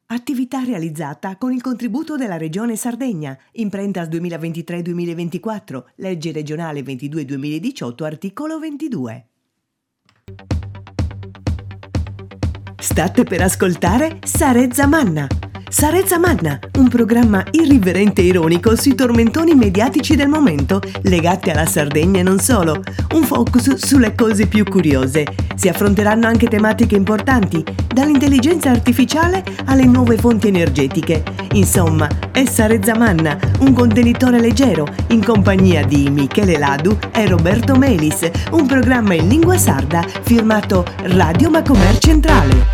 Attività realizzata con il contributo della Regione Sardegna, Imprentas 2023-2024, legge regionale 22-2018, articolo 22. State per ascoltare Sarezza Manna. Sarezza Manna, un programma irriverente e ironico sui tormentoni mediatici del momento, legati alla Sardegna e non solo. Un focus sulle cose più curiose. Si affronteranno anche tematiche importanti, dall'intelligenza artificiale alle nuove fonti energetiche. Insomma, è Sarezza Manna, un contenitore leggero, in compagnia di Michele Ladu e Roberto Melis, un programma in lingua sarda firmato Radio Macomer Centrale.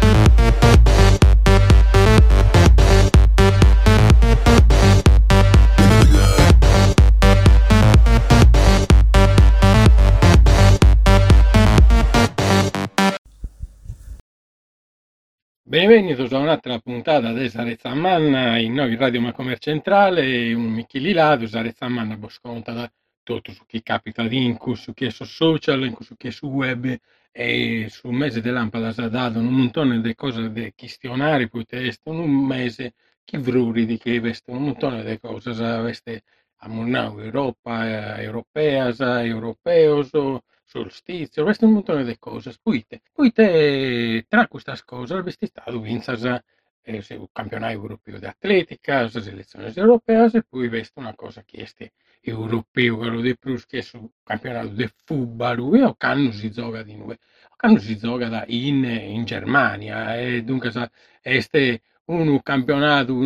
Benvenuti a un'altra puntata di Sarezza Manna in noi Radio Macomer Centrale, un Michele Ladu, Sarezza Manna sconta da tutto su chi capita lì, su chi è su social, su chi è su web e sul mese di lampada si è dato un montone di cose, di questionari, poi testo, un mese che vruri di che veste un montone di cose, veste a Europa, europea, europeo, solstizio, questo è un montone di cose. Poi te, tra queste cose, avresti stato vincere il campionato europeo di atletica, le selezioni europee, e poi veste una cosa che è europeo, quello di più, che è sul campionato di football, e quando si gioca di nuovo, quando si gioca in Germania, e dunque este un campionato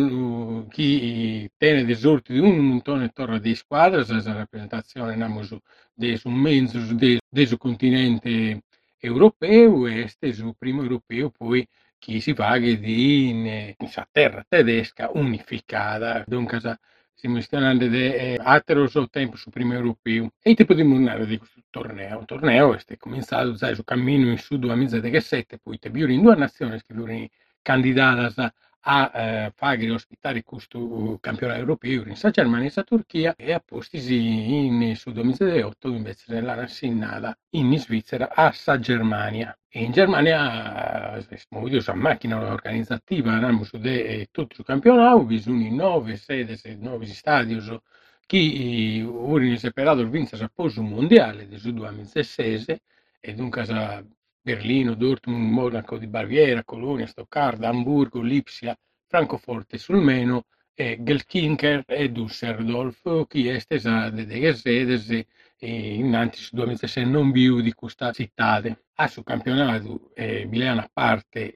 che tiene dei sorti di un montone di squadre, la rappresentazione su mezzo del continente europeo e sul primo europeo poi che si paga in terra tedesca unificata. Dunque stiamo parlando di altro tempo sul primo europeo e il tipo di monare di questo torneo. Il torneo è cominciato sul cammino in su 2017, poi te in due nazioni che sono candidate a fare ospitare questo campionato europeo in Germania e in Turchia e a postisi in su 2018 invece nella nascita in Svizzera a Germania. E in Germania siamo a macchina organizzativa su tutto il campionato, bisogna 9 sedi, 9 stadi che ora separato il vincere a posto mondiale del 2016 e dunque a Berlino, Dortmund, Monaco di Baviera, Colonia, Stoccarda, Amburgo, Lipsia, Francoforte sul Meno, Gelsenkirchen e Düsseldorf, che è stesa delle sedi innanzi su 2006 non più di questa città. A sul campionato Milano a parte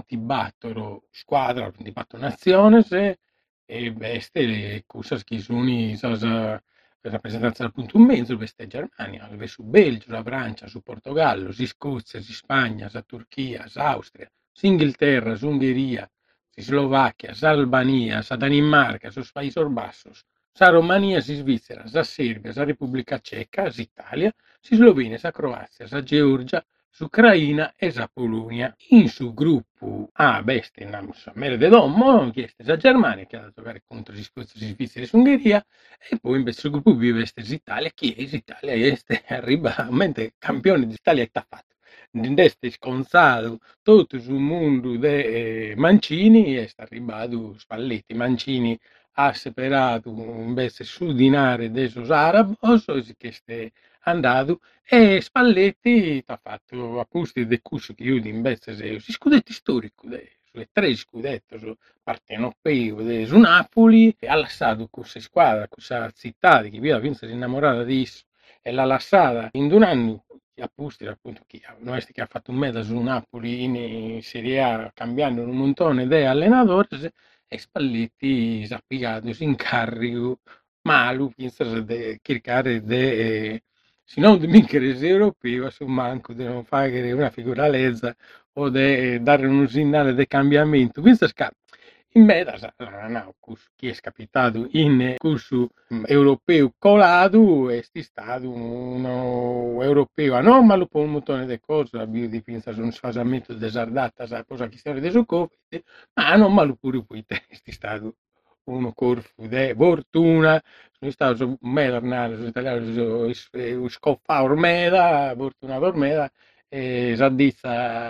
24 squadre, 24 nazioni e veste le cose che sono rappresentanza dal punto in mezzo, questa è Germania, su Belgio, la Francia, su Portogallo, su Scozia, su Spagna, su Turchia, su Austria, su Inghilterra, su Ungheria, su Slovacchia, su Albania, su Danimarca, su Paesi Bassi, su Romania, su Svizzera, su Serbia, su Repubblica Ceca, su Italia, su Slovenia, su Croazia, su Georgia, su Ucraina e su Polonia. In su gruppo A, beste, a mere de domo, chieste la Germania, che ha da giocare contro gli Scozia, Svizzera e Ungheria, e poi invece sul gruppo B veste l'Italia, che è l'Italia, arriva, mente campione d'Italia è fatto. Deste sconsato tutto sul mondo de Mancini e sta arrivato Spalletti. Mancini ha separato invece su dinare de sos arabos che ste andato e Spalletti ha fatto apposta de cusso che io invece si scudetti storico sulle 3 scudetti su partenopeo su Napoli e ha lasciato questa squadra, questa città che via vincere innamorata di esso e l'ha lasciata in 2 anni appunto che ha fatto un meta su Napoli in Serie A cambiando un montone di allenatori e Spalletti si ha piegato in carico malo penso di cercare di se non di vincere europeo su manco di non fare una figura lezza o di dare un segnale di cambiamento penso che in meta no, chi è capitato in corso europeo colato è stato uno europeo anomalo per un montone di cose, la biodipendenza su un sfasamento desardata, sa cosa che storia di Covid, ma anomalo pure poi è stato uno corpo di fortuna, sono stato medernale, sono italiano, scoffa ormeda, fortuna ormeda, e Zadizza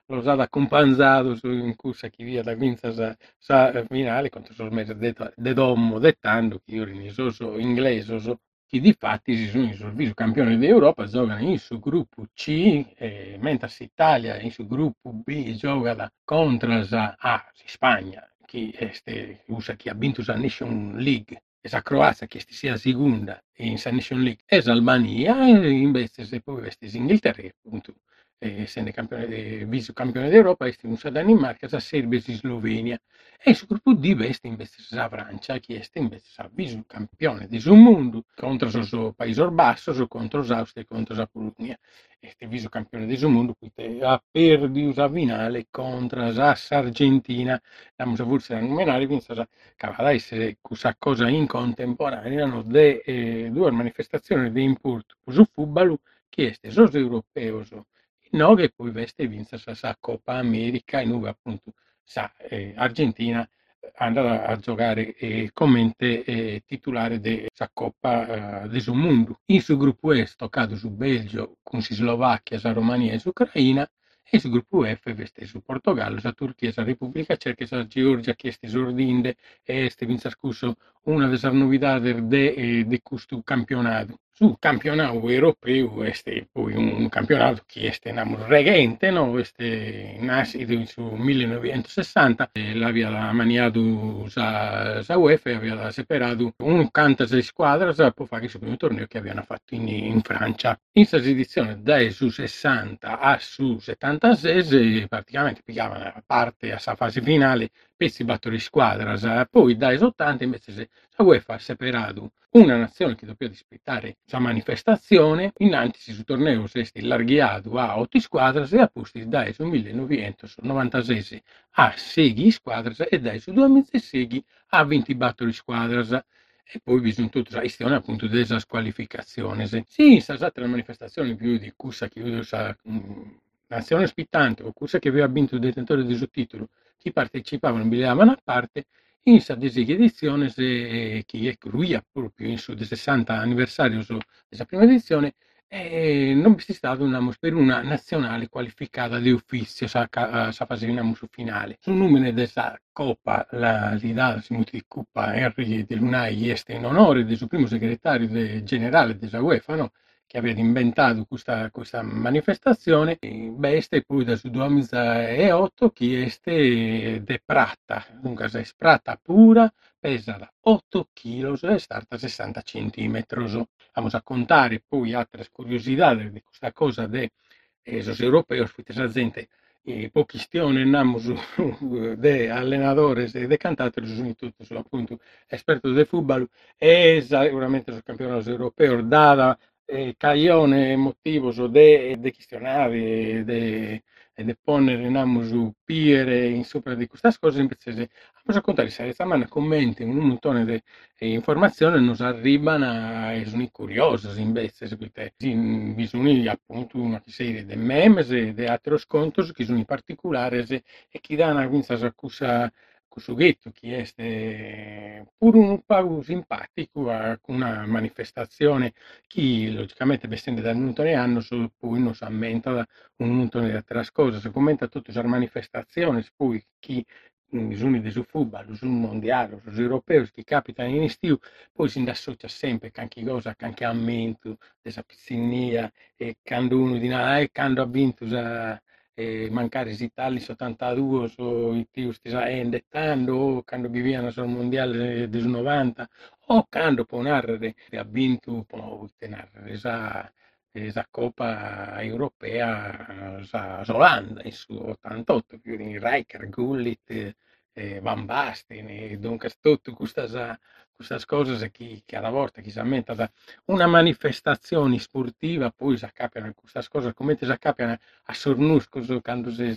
lo sa da companzato in cussa chi via da vinta sa finale contro sos mese de domo dettando che io so inglese so che di fatti si sono sul viso campione d'Europa giocano in su gruppo C mentre Italia in su gruppo B gioca contro Spagna che usa chi ha vinto la Nation League esa Croazia che sia seconda in Nation League esa Albania e invece se poi vesti Inghilterra appunto essendo vice campione d'Europa, è usa Danimarca, sa Serbia e Slovenia. E sul gruppo D veste invece sa Francia, che è invece sa vice campione del mondo contro il Paesi Bassi, contro l'Austria e contro la Polonia. Este vice campione del mondo, quindi ha perduto la finale contro l'Argentina. Abbiamo forse a numerare, quindi cavada essere questa cosa in contemporanea, no, due manifestazioni di impulso su football che è sos europeo, no, che poi veste vinse sa Coppa America e noi appunto sa Argentina andrà a giocare come titolare della Coppa del Mondo. In su gruppo E toccato su Belgio con Slovacchia, sa Romania e su Ucraina e su gruppo F veste su Portogallo, sa Turchia, sa Repubblica Ceca, sa Georgia che è esordinde e este vinse scusso una delle novità di questo campionato. Sul campionato europeo este poi un campionato che este regente, no? Este nasce su 1960 e l'aveva maniato sa UEFA e aveva separato un canta sei squadre per fare il primo torneo che avevano fatto in Francia. In questa edizione dai su 60 a su 76 praticamente pigliavano a parte a sa fase finale pezzi battori squadra, poi dai 80 invece la UEFA ha separato una nazione che doveva dispettare questa manifestazione, innanzi sul torneo si è allargato a 8 squadre e apposti dai su 1996 a 6 squadre e dai su 2006 a 20 battori squadre. E poi bisogna tutta la questione appunto della squalificazione. Sì, è stata la manifestazione più di cussa che usa nazione ospitante o cussa che aveva vinto il detentore del sottotitolo, chi partecipavano bigliavano a parte in questa edizione che è lui proprio in sul 60 anniversario della prima edizione non vi è stato per una nazionale qualificata di ufficio sa fase su finale su numero della Coppa la ridata di Coppa Henry dell'Unai este in onore del suo primo segretario generale della UEFA, no? Che aveva inventato questa manifestazione, este poi dal 2008 che este de prata, dunque è prata pura, pesa da 8 kg e starta 60 centimetri. Vamos a contare poi altre curiosità di questa cosa de esos europeos, questa gente pochi stione andamos de allenadores e de cantantes sono tutti sono appunto esperti del football e sicuramente sono campioni europei data caglione motivo de questionari de ponere su piere in sopra di queste cose invece vamos a contare se settimana commenti un montone di informazioni non arrivano e sono curiose invece bisogna appunto una serie di memes e di altri scontri che sono in particolare e che danno questa questo ghetto che è pure un po' simpatico a una manifestazione che logicamente essendo dal montone anno poi non si ammenta da un montone di altre cose, si commenta tutte le manifestazioni poi chi bisogna di su football, sul mondiale, sul europeo, che capitano in estiu, poi si associa sempre a anche cosa, anche aumento della pizzinia e quando uno dice quando ha vinto mancare l'Italia 72 so i più indettando o quando vivevano sul mondiale del 90 o quando può narrare ha vinto può ottenere esa Coppa Europea Olanda in su 88 più di Rijkaard, Gullit Van Basten e dunque tutte queste cose che alla volta chi si ammenta da una manifestazione sportiva poi si accappiano queste cose come si accappiano a Sornusco quando si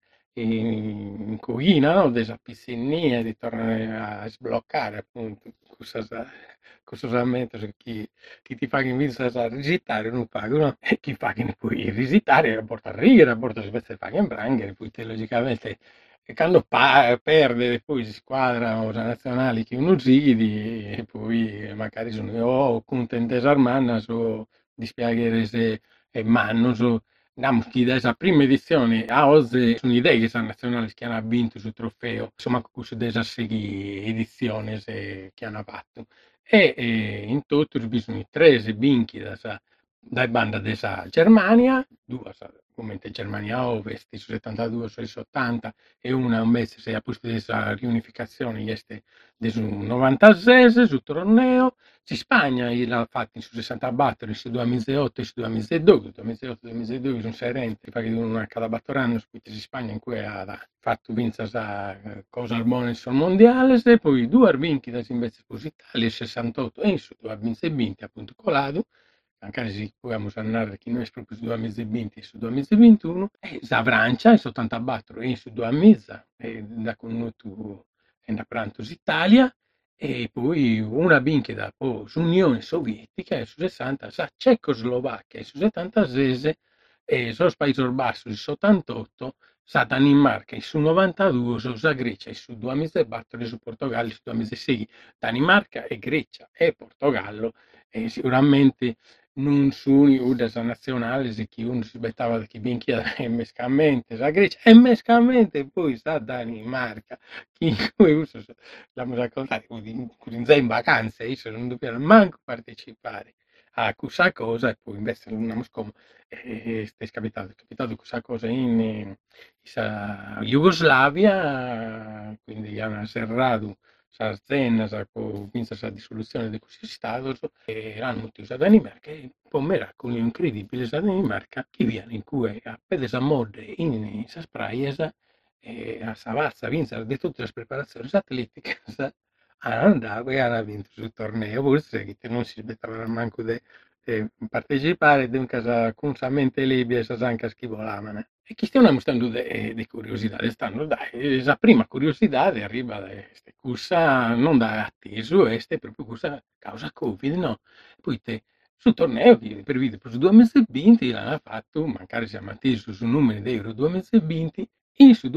in cucina, no? Della piscinia, di tornare a sbloccare appunto questo aumento chi ti fa che inizia a risitare non paga, no? E chi fa che ne puoi risitare a porta a ridere, a porta a fare in branghere, poi te logicamente e quando perde poi si squadra o nazionali che uno giri e poi magari sono o contente armanna o dispiacere se manno Diciamo che dessa prima edizione a oggi sono idee che sono nazionali che hanno vinto sul trofeo, insomma, queste dessa edizioni che hanno fatto. In tutto bisogna 13 vinti da banda della Germania, due come Germania Ovest, su 72 su 80 e una invece si è posto della riunificazione, este del 96 sul torneo. In Spagna l'ha fatto su 60 batteri, su 2008 e su 2012, 2008-2012 sono serenti, perché una cada battorano su in Spagna in cui ha fatto vincere la cosa buona sul mondiale, e poi due vinti invece su Italia, 68 e su 2020 appunto colato, anche se possiamo andare che noi proprio su 2020 e su 2021, e la Francia, su 80 batteri e su 2000, e da conosciuto e da Prantos Italia, e poi una vinche da Unione Sovietica e su 60 sa Cecoslovacchia e su 76 e sos Paesi Bassi su 88 sa Danimarca e su 92 sa Grecia e su 2004 e su Portogallo e su 2006 Danimarca e Grecia e Portogallo e sicuramente non sono una nazionale che uno si aspettava che vinca mescamente la Grecia e mescamente poi sa Danimarca che uso l'abbiamo raccontato in vacanze, io non dobbiamo manco partecipare a questa cosa e poi invece non siamo è capitato questa cosa in Jugoslavia, quindi hanno serrato sa azienda, vinse la dissoluzione di questo Stato e l'hanno usa Danimarca e per miracolo incredibile la Danimarca che viene in cui a pedes a mode in esas praias a Savazza vincere di tutte le preparazioni atletiche andava e ha vinto sul torneo, forse che non si aspettava manco di partecipare, dunque con sa mente libera sa anche schivolavano. E chi stiamo mostrando di curiosità, stanno dai, la prima curiosità arriva da questa corsa non da atteso, è proprio corsa causa Covid, no? Poi te, sul torneo che per video per 2020 l'hanno fatto, magari siamo attesi su numeri di Euro 2020 e su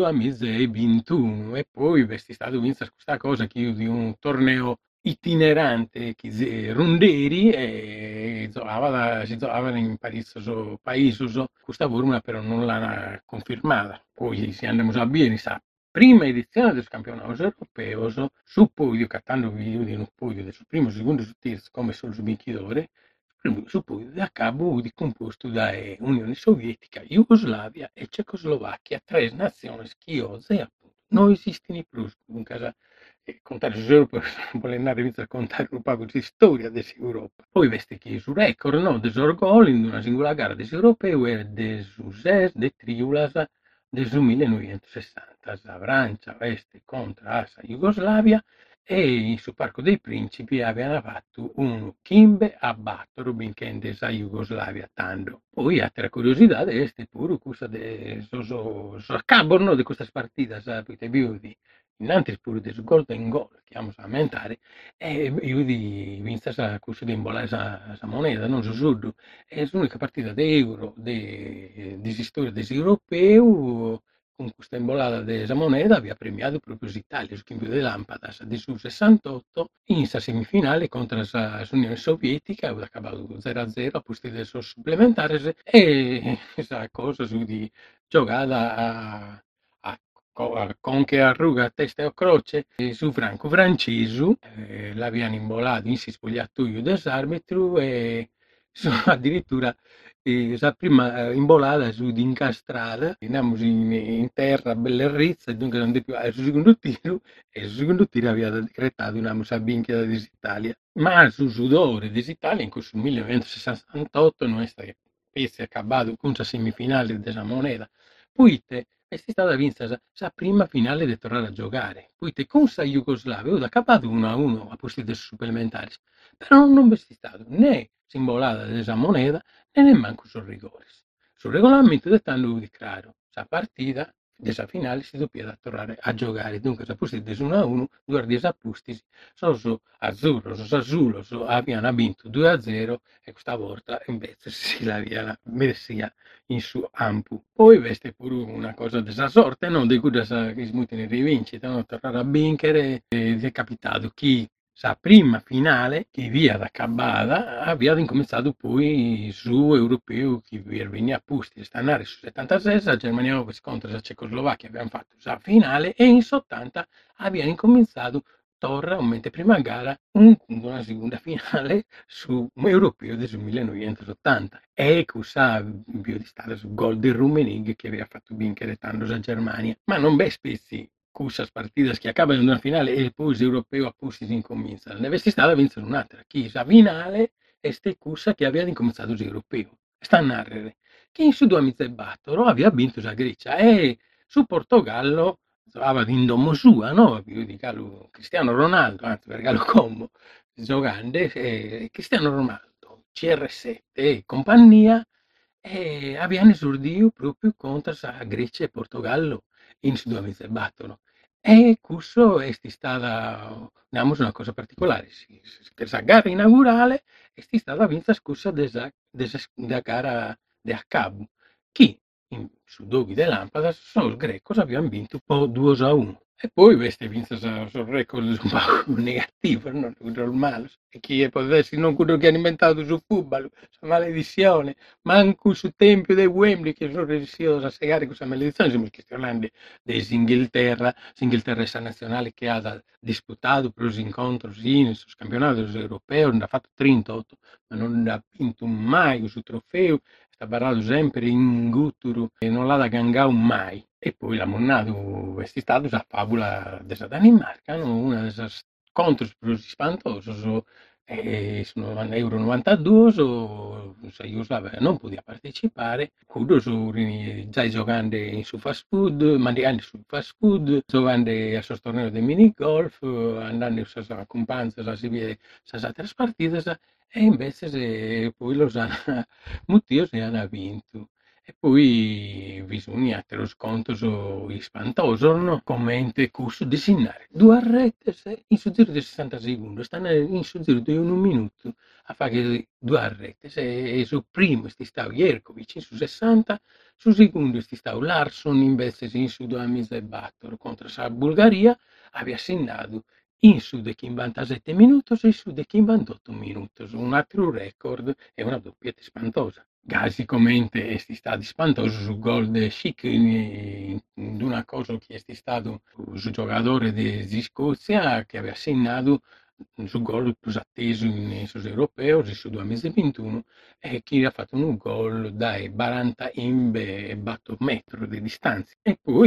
2021 e poi è stato vinto questa cosa che io di un torneo itinerante che ronderi e si giocava in paesi questa formula però non l'hanno confermata. Poi se andiamo a vedere sa prima edizione del campionato europeo su podio, cattando video di un podio del primo, secondo e terzo come solo vincitore, su podio da cabo di composto da Unione Sovietica, Jugoslavia e Cecoslovacchia, tre nazioni schiose appunto non esistono più in casa contare su vuole andare a contare un po' di storia dell'Europa. Poi veste che su record no, de gol in una singolare gara dell'Europeo e de succes de triulas del 1960. La Francia veste contro la Jugoslavia e sul Parco dei Principi avevano fatto un Kimbe a battere benché sa Jugoslavia tanto. Poi altra curiosità è pure questa de accaborno di questa partita, sapete, di innanzi pure del Golden Goal, che vamos a mentare, e io di vinta sa corsa di imbolare sa moneta, non so sud, è l'unica partita di euro di storia dell'europeo con questa imbolata della moneta aveva premiato proprio l'Italia, su cambio di lampada di su 68 in sa semifinale contro l'Unione Sovietica, aveva acabato 0-0 a posti del suo supplementare e questa cosa su di giocata con che arruga testa e croce su Franco Francisu l'avevano imbolato in spogliatoio dell'arbitro e addirittura la prima imbolata su di incastrata andiamo in terra belle rizze e dunque non di più sul secondo tiro aveva decretato una musabinchia dell'Italia ma sul sudore dell'Italia in questo 1968 non è stato acabato con la semifinale della moneta poi è stata vinta la prima finale di tornare a giocare. Poi con la Jugoslavia aveva acabato 1-1 a posti dei supplementari, però non è stato né simbolata della moneta né nemmeno sul rigore. Sul regolamento dettando di chiaro, la partita della finale si doveva tornare a giocare, dunque la posti del 1-1, due di appusti, solo azzurro, azzurro avevano vinto 2-0 e questa volta invece si l'aveva messia in su ampu. Poi veste pure una cosa della sorte, no? Di cui si muoiono in rivincita, no? Tornare a vincere, è capitato chi Sa prima finale che via da Cabada aveva incominciato poi su europeo che venia pusti stanare su 76 la Germania Ovest contro la Cecoslovacchia abbiamo fatto la finale e in 80 abbiamo incominciato torna un mese prima gara una seconda finale su un europeo del 1980 e cosa vi di stare su gol del Rummenigge che aveva fatto vincere tanto la Germania ma non be spezzi queste partite che acabano in una finale e poi l'europeo appunto si incomincia ne avessi stata a vincere un'altra chi sa finale e ste cussa che aveva incominciato l'europeo sta a narrare che in su 2 amici battono aveva vinto la Grecia e su Portogallo trovava in domo sua, no? Più di Galo, Cristiano Ronaldo, anzi per Galo Combo, giocando, Cristiano Ronaldo, CR7 e compagnia, abbiano esordio proprio contro la Grecia e Portogallo in su 2 mesi battono. E questo è stata una cosa particolare, per la gara inaugurale è stata vinta scusa della gara di cabo, chi su Doghi de Lampada solo il Greco abbiamo vinto un po' 2-1 e poi queste vinto sul record un po' negativo, non normale e chi poteva essere non quello che hanno inventato sul football, questa maledizione manco sul tempio di Wembley che sono riuscito a spiegare questa maledizione siamo parlando dell'Inghilterra l'Inghilterra è la nazionale che ha disputato per gli incontri in sul campionato europeo ne ha fatto 38 ma non ha vinto mai sul trofeo sta parlando sempre in Guturu e non l'ha da gangau mai e poi la monnato è stata la favola della Danimarca no? Una delle contro più spantose sono euro 92 se io non poteva partecipare quello sono già giocando su fast food mangiando su fast food giocando a sul torneo di mini golf andando a companza a seguire le altre partite e invece poi lo sanno molti se hanno vinto e poi bisogna tener conto su spantoso, no? Commente cusso designare due rette in su giro di 60 secondi, stanno in su giro di un minuto a fare due rette. Se su primo sti stava Jerkovic in su 60, su secondo sti stava Larsson invece in su 2 mesi e battere contro la Bulgaria, aveva segnato in su di 57 minuti e in su di 58 minuti, un altro record e una doppietta spantosa. Basicamente è stato spantoso sul gol di Schick in una cosa che è stato il giocatore di Scozia che aveva segnato sul gol più atteso in sul europeo su 2021 e che ha fatto un gol dai 40 imbe e batto metro di distanza e poi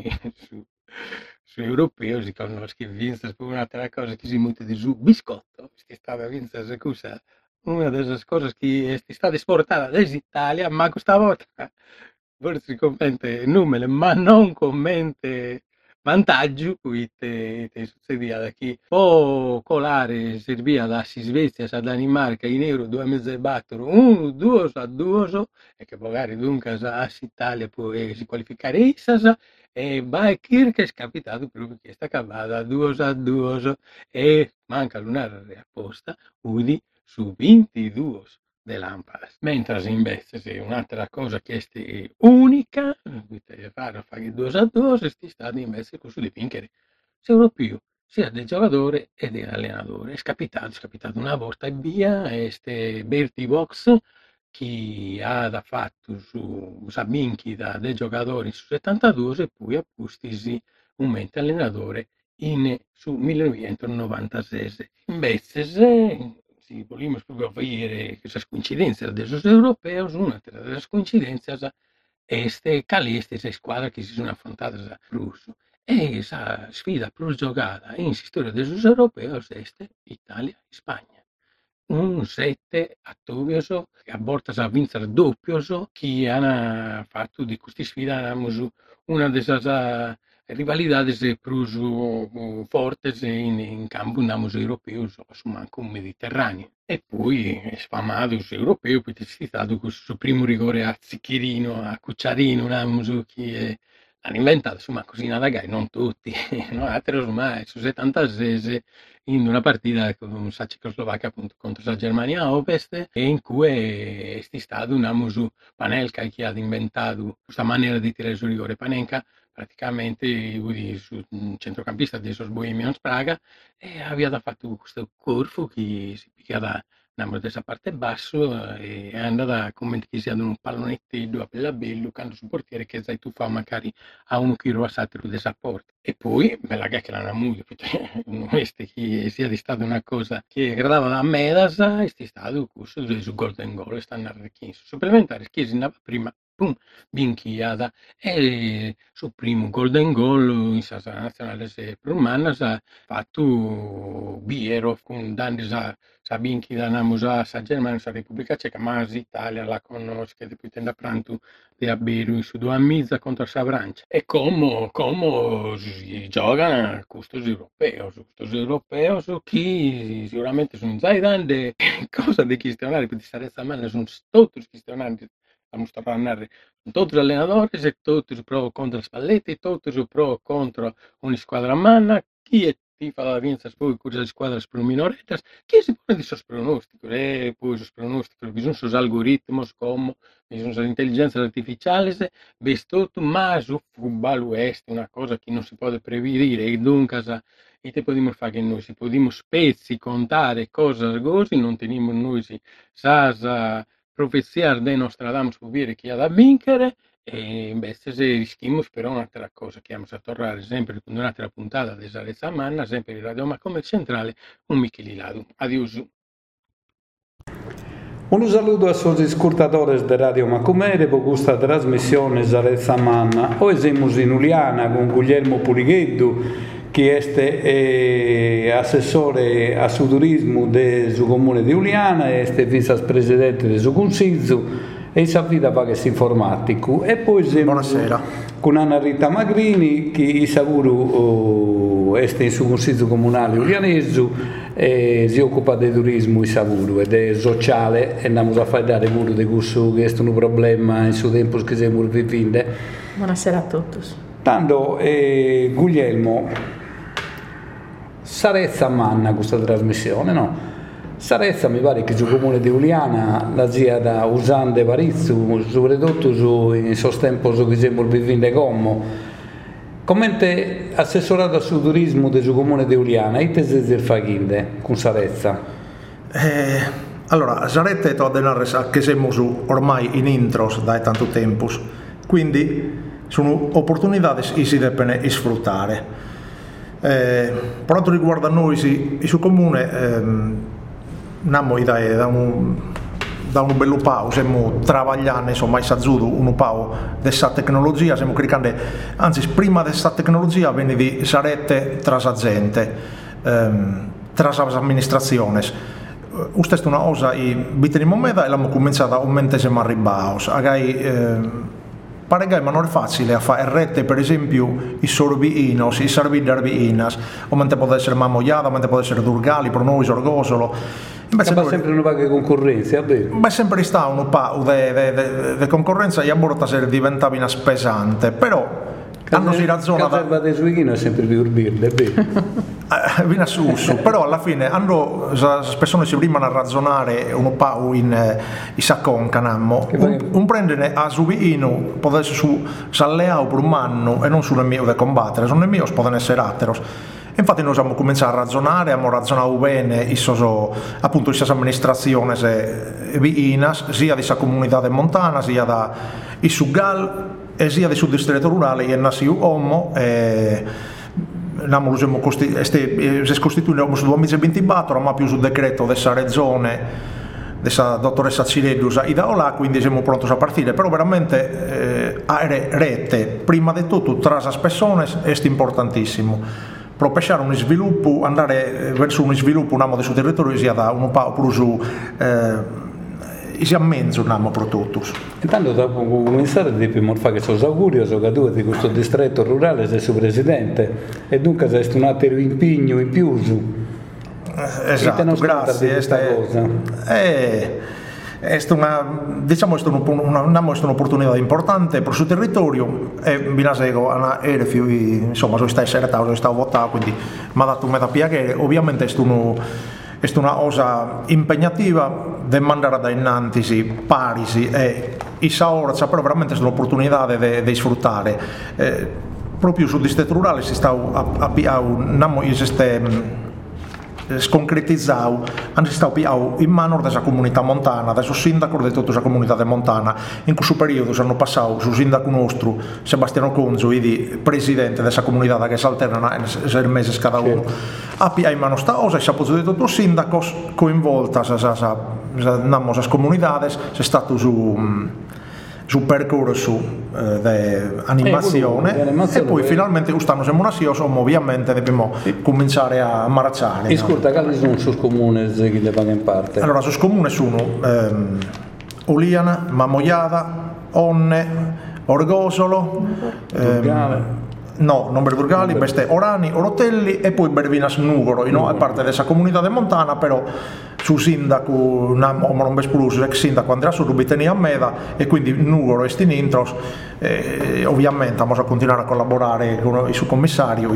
su europeo si conosce che vince per un'altra cosa che si muove di su biscotto che è stata vinta scusa una delle cose che è stata esportata dall'Italia, ma questa volta forse commente numeri, ma non commente vantaggio, qui te succedeva da chi può colare serviva da Svezia a Danimarca in euro 2 mesi e battono 1-2 a 2 e che magari dunque a Italia può si qualificare Issasa e Baekir che è capitato proprio che sta cavata 2-2 e manca lunare apposta Udi su 22 de lampades. Mentre invece se un'altra cosa che è unica, fare 2-2, è stato invece questo di vincere europeo, sia del giocatore che dell'allenatore. È capitato una volta e via, este Bertie Box, che ha da fatto su Sabinchi del giocatore su 72 e poi a Pustisi un mente allenatore su 1996. Invece se si volevamo proprio vedere queste coincidenze dei europeos, una delle coincidenze è caleste le squadre che si sono affrontate a Russo. E la sfida più giocata in storia dei europeos è Italia e Spagna. Un 7 a Tokyo che a volte a vincere doppio che hanno fatto di questa sfida una delle rivalidades più forti in campo andamos europeo su manco un Mediterraneo e poi sfamato europeo poi c'è stato questo primo rigore a Zicchirino a Cucciarino che hanno inventato insomma così da gai non tutti no? Altri ormai su 76 in una partita con la Cecoslovacchia appunto contro la Germania Ovest e in cui è stato un Panelka che ha inventato questa maniera di tirare sul rigore Panenka praticamente un centrocampista di esos Bohemians Praga, e aveva fatto questo corso che si picchiava da questa parte basso e è andata come che sia un pallonetto a bella bello quando sul portiere che sai tu fa magari a uno che lo saltare dessa porta. E poi bella che la moglie non è che sia di stata una cosa che agradava a me è stato questo su Golden Goal stanno arricchendo supplementare che si andava prima pum binchiata e sul primo Golden Goal in Sasa nazionale rumana ha fatto Bierov con Dandi sa binchi da Namusa sa Germania sa Repubblica Ceca ma Italia la conosce che poi tende a pranto di Aberu su due mizza contro sa Francia e come si gioca questo europeo che sicuramente sono Zaidan cosa di questionare per stare stamattina sono tutti questionanti a parlare tutti gli allenatori se tutti pro contro Spalletti tutti pro contro una squadra manna chi è tifa la vinza poi con le squadre minoretas chi si pone di sos pronosticos e poi sos pronosticos bisogna sos algoritmos come bisogna sos intelligenze artificiali ves tutto ma su football è una cosa che non si può prevedere e dunque e te possiamo fare che noi si possiamo spezzi contare cose così non teniamo noi si sa profezia di Nostradamus può dire chi ha da vincere e invece se rischiamo però un'altra cosa che andiamo a tornare sempre con un'altra puntata di Sarezza Manna sempre in Radio Macome Centrale un Micheli Ladu. Adios. Un saluto a tutti gli ascoltatori di Radio Macumere per questa trasmissione Sarezza Manna. Oggi siamo in Uliana con Guglielmo Purigheddu che è assessore a su turismo del comune di Uliana e è vicepresidente del suo consiglio e sa vita va che si informatico e poi siamo buonasera con Anna Rita Magrini che Savuru è in suo consiglio comunale ulianesu e si occupa di turismo e Savuru ed è sociale e andiamo a fare dare pure di questo che è un problema in suo tempo che siamo vivendo. Buonasera a tutti. Tanto Guglielmo Sarezza Manna questa trasmissione, no? Sarezza mi pare che sul comune di Uliana la zia da usande Varizzu, soprattutto in sostempo che siamo vivendo come. Commente assessorato sul turismo del comune di Uliana, e te sei faghinde con Sarezza? Allora, Sarezza è toda che siamo ormai in intros da tanto tempo, quindi sono opportunità che si devono sfruttare. Per quanto riguarda noi, il suo comune, da un bello pao, stiamo lavorando, insomma, un pao di questa tecnologia, stiamo cliccando, anzi, prima di questa tecnologia viene di sarette tra la gente, tra le amministrazioni. Questa è una cosa che in momento e abbiamo cominciato a aumentare siamo arrivati. Pare che non è facile a fare rete, per esempio, i sorbiinos, i servidarbiinas, come può essere Mamoiada, come può essere Durgali, per noi Sorgosolo. Ma sempre una vaga concorrenza, beh, sempre sta un po' di concorrenza e a volte se diventava una pesante, però hanno si ragione la serva dei suichino è sempre più urbirle, viene su, però alla fine hanno le persone si prima a ragionare un po' in saccon canammo un prendere a subiino può essere su salleao per un anno e non sulle mie da combattere sono le mie possono essere atteros. Infatti noi abbiamo cominciato a ragionare, abbiamo ragionato bene appunto queste amministrazioni viinas, sia di questa comunità montana, sia da Sugal e sia del distretto rurale e nasciu Omo si costituisce sul 2024 ma più sul decreto della regione della dottoressa Ciredus e da là quindi siamo pronti a partire però veramente rete prima di tutto tra le persone è importantissimo per pesciare un sviluppo andare verso un sviluppo del suo territorio sia da un po' più su siamo mezzo per tutti. Intanto dopo cominciare dobbiamo fare questo augurio che tu di questo distretto rurale sei suo presidente e dunque sei un altro impegno in più esatto, grazie è un'opportunità importante per il suo territorio e insomma sono stato votato quindi mi ha dato un piacere ovviamente è una cosa impegnativa di mandare da innanzi parisi e i saorza però veramente è un'opportunità di sfruttare proprio sul distretto rurale si sta sconcretizzau, si sta in mano della comunità montana, adesso sindaco di tutta la comunità montana. In questo periodo hanno passato su sindaco nostro Sebastiano Conzo, presidente della comunità che si alternano 6 mesi cada uno, a in mano sta cosa e si è potuto tutto il sindaco coinvolta nelle comunità, è stato su percorso di animazione e poi finalmente quest'anno siamo una ovviamente dobbiamo cominciare a marciare. Ascolta, quali sono i comuni che ne vanno in parte? Allora, i comuni sono Oliana, Mamoiada, Onne, Orgosolo, no, non Verdurgali, Beste Orani, Orotelli e poi Bervinas Nugoro, è parte della comunità de Montana, però su sindaco non Bespulus, ex sindaco Andrea Surubiteni a Meda e quindi Nugoro e Stinintros ovviamente vamos a continuare a collaborare con il suo commissario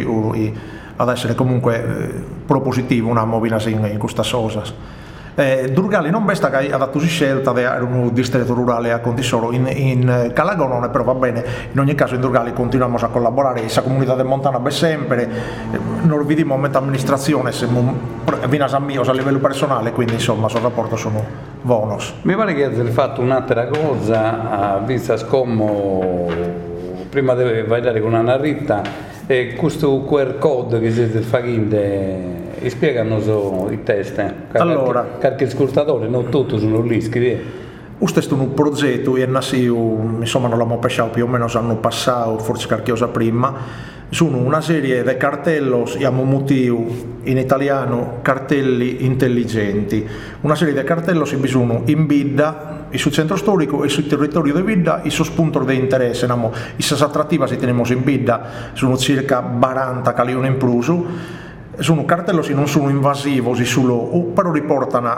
ad essere comunque propositivo una movina in questa cosa. Durgali non basta che ha dato scelta di un distretto rurale a Contisoro in Calagonone, però va bene, in ogni caso in Durgali continuiamo a collaborare, questa comunità del Montana è sempre, non vediamo momento amministrazione, siamo vinas amigos a livello personale, quindi insomma sul rapporto sono buonos. Mi pare che hai fatto un'altra cosa, vista come prima di vedere con Anna Ritta, questo QR code che siete facendo. Spiegano i test, allora, qualche ascoltatore, non tutti sono lì, questo è un progetto che è nato, insomma non l'abbiamo pensato più o meno l'anno passato, forse qualche cosa prima, sono una serie di cartellos, chiamo motivo in italiano cartelli intelligenti, una serie di cartellos che sono in Bidda, sul centro storico e sul territorio di Bidda, i suoi punti di interesse, i suoi attrattivi se teniamo in Bidda sono circa 40 calioni in plusu. Sono cartelli non sono invasivi, però riportano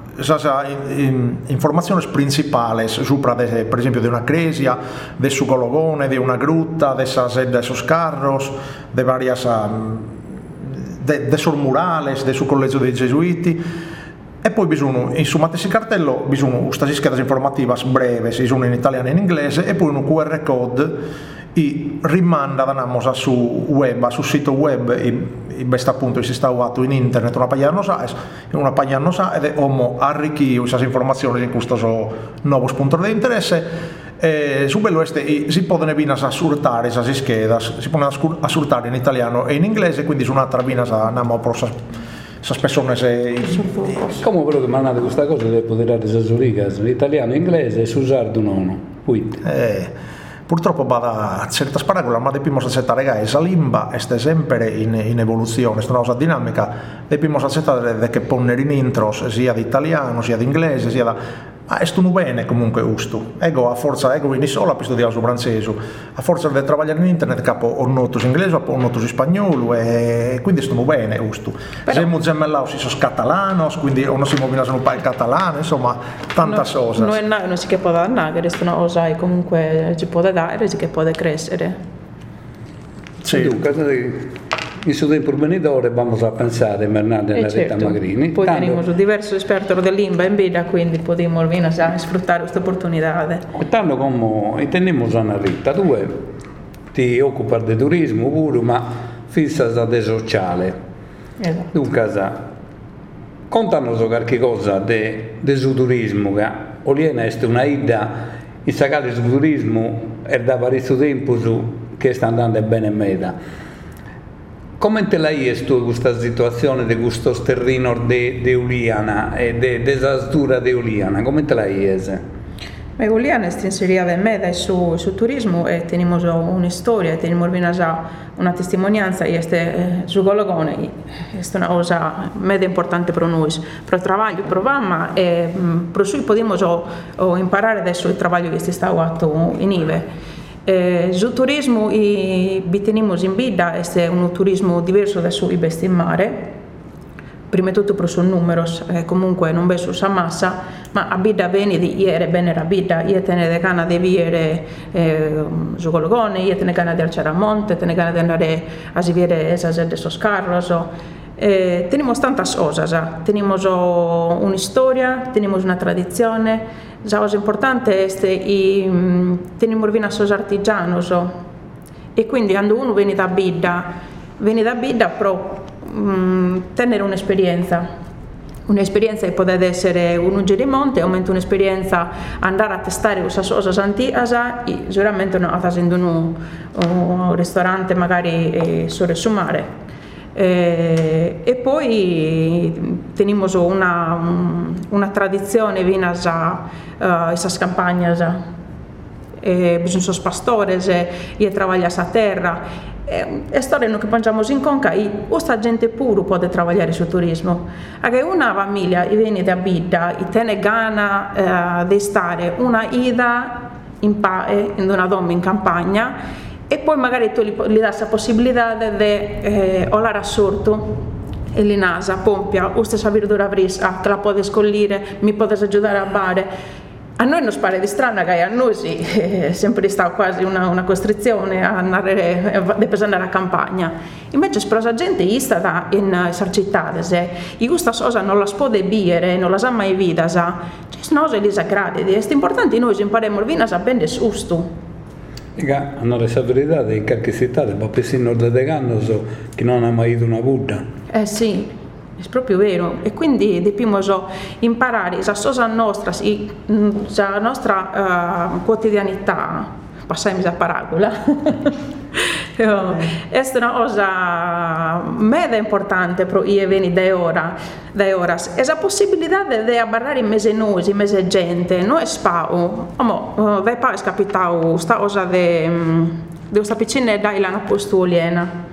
informazioni principali sopra, per esempio, di una cresia, del suo gologone, di una grutta, dei suoi carros, di varie dei murales, del suo collegio dei Gesuiti. E poi bisogna, insomma, questi cartelli bisogna queste schede informative breve, sono in italiano e in inglese, e poi un QR code e rimanda su web, sul sito web e basta appunto si sta in internet una pagina ed è arricchire queste informazioni in questo nuovo punto di interesse. Su bello si possono venire a surtare queste schede, si possono assurtare in italiano e in inglese, quindi su un'altra vina andiamo a persone come quello che mandate questa cosa deve poter dare le righe in italiano e inglese e su sardo non purtroppo a certe parole ma dobbiamo accettare che la lingua è sempre in evoluzione, è una cosa dinamica, dobbiamo accettare che ponere in intros sia di italiano sia di inglese sia da è stato bene comunque giusto, a forza quindi solo a studiare su francese, a forza di lavorare in internet capo ho noto in inglese ho noto in spagnolo e quindi è stato bene giusto. Siamo gemellati su catalano, quindi non si muovono un po' il catalano, insomma tanta cosa. Non si può dare, questa è una cosa che comunque ci può dare e che può crescere. Sì. Dunque, in suo tempo venidore vamos a pensare Bernardo e Rita Magrini. Poi abbiamo diversi esperti del lingua in vita, quindi possiamo sfruttare questa opportunità. Tanto come intendiamo Anna Rita, tu ti occupi di turismo pure, ma fissa da sociale. Esatto. Dunque, contanos qualche cosa del suo turismo, che Oliena è una ida, il sagale sul turismo è da parecchio tempo che sta andando bene in meta. Come te l'hai visto questa situazione di questo terreno di Oliana e della stura di Oliana? Come te l'hai visto? Oliana è inserita in meta su turismo e abbiamo una storia, abbiamo una testimonianza e su Gologone è una cosa mega importante per noi, per il lavoro, il programma e per cui possiamo imparare adesso il lavoro che si sta facendo in Ive. Sul turismo teniamo in Bidda è un turismo diverso da su in mare, prima di tutto per il suo numero, comunque non è su massa, ma a Bidda viene di ieri, bene a Bidda, io tengo le canne di viere su Gologone, io tengo le canne di alzare a monte, tengo le canne di andare a vedere esas sos carros. Tenemos tantas cosas, tenemos una storia, tenemos una tradizione. La cosa importante è che tenemos bien a sos artigianos e quindi quando uno viene da bidda per tenere un'esperienza che può essere un ungerimonte, aumenta un'esperienza, andare a testare questa cosa antica, sicuramente non facendo un ristorante magari sopra sul mare. E poi teniamo una tradizione vina a queste campagne, bisogna sos pastores e lavorare a terra. È storia che pensiamo in conca e questa gente pure può lavorare sul turismo. Perché una famiglia viene da bidda e tiene gana di stare una ida in pace in una donna in campagna e poi magari tu gli dai la possibilità di olare assorto e li nasa, pompia, questa verdura fresca, te la puoi scollire, mi puoi aiutare a bare. A noi non pare di strano che a noi è sempre stata quasi una costrizione di andare a campagna. Invece per la gente che sta in città e questa cosa non la può bere, non la sa mai vita, no, è disagrade. È importante che noi impariamo il vino a bene giusto. Hanno la verità di qualche città, ma persino da Gannoso che non ha mai ido una Buddha. Sì. È proprio vero, e quindi dobbiamo imparare la cosa nostra, la nostra quotidianità, passiamo la parabola, è una cosa mega importante per i eventi da ora, e la possibilità di abbarrare in mese noi, in mese gente, non è spao, ma è capitato questa cosa di questa piccina da Ilana Postuoliena.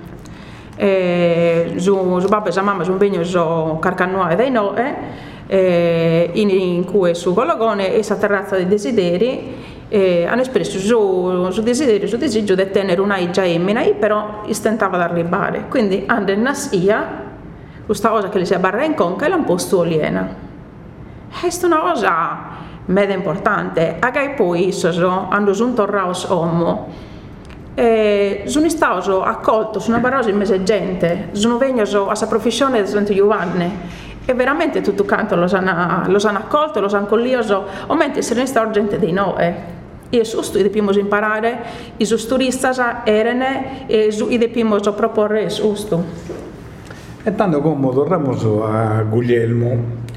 Su babbe e mamma sono venuti a Carcanoa dai Noe in cui su Gologone e sa terrazza dei desideri hanno espresso su desiderio, su desiderio di tenere una già emmina però stentava ad arrivare, quindi hanno nasia questa cosa che li si abbarra in conca e l'hanno posto oliena. Questa è una cosa mega importante, e poi hanno giunto raus homo. Sono stato accolto su una barrosa in mese gente, sono venuto a questa professione di Santo Giovanni e veramente tutto canto lo hanno accolto, lo hanno collioso, o mentre se stato gente dei Noe. E giusto dobbiamo imparare, i turisti erano e dobbiamo proporre giusto. E tanto come torniamo a Guglielmo,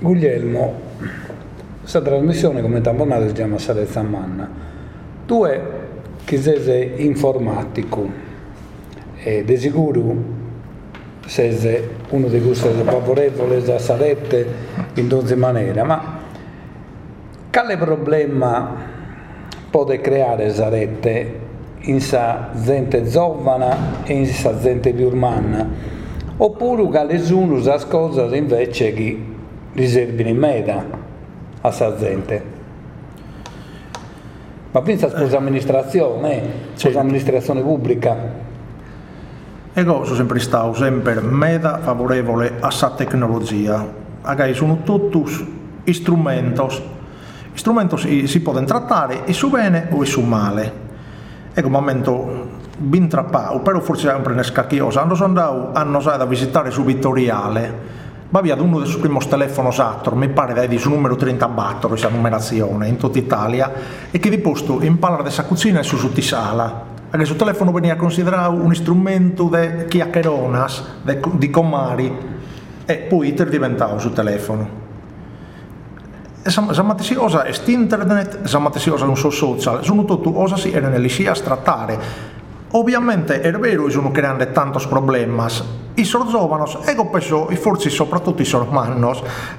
questa trasmissione come tamponata si chiama Sarezza Manna. Tu che sei informatico e di sicuro sei uno dei gusti favorevoli a Sarette in ogni maniera, ma quale problema può creare Sarette in sa gente giovane e in sa gente più umana, oppure quali sono le cose invece che riservano in meta a sa gente? Ma pensa con l'amministrazione, con l'amministrazione pubblica. Io sono sempre stato mega favorevole a questa tecnologia, perché sono tutti strumenti si possono trattare e su bene o su male. Ecco, un momento ben trappato, però forse sempre una scacchiosa. Quando sono andato a visitare su Vittoriale, va via uno dei suoi primi telefoni Sator, mi pare di su numero 34, questa numerazione, in tutta Italia, e che di posto in palla della cucina e su sala. Perché il suo telefono veniva considerato un strumento di chiacchieronas, di comari, e poi è diventato sul telefono. E se cosa è internet, se cosa non so social, sono tutte cose che erano lì a trattare. Ovviamente è vero che sono creando tanti problemi, i giovani, ecco penso, e forse soprattutto i sormannos,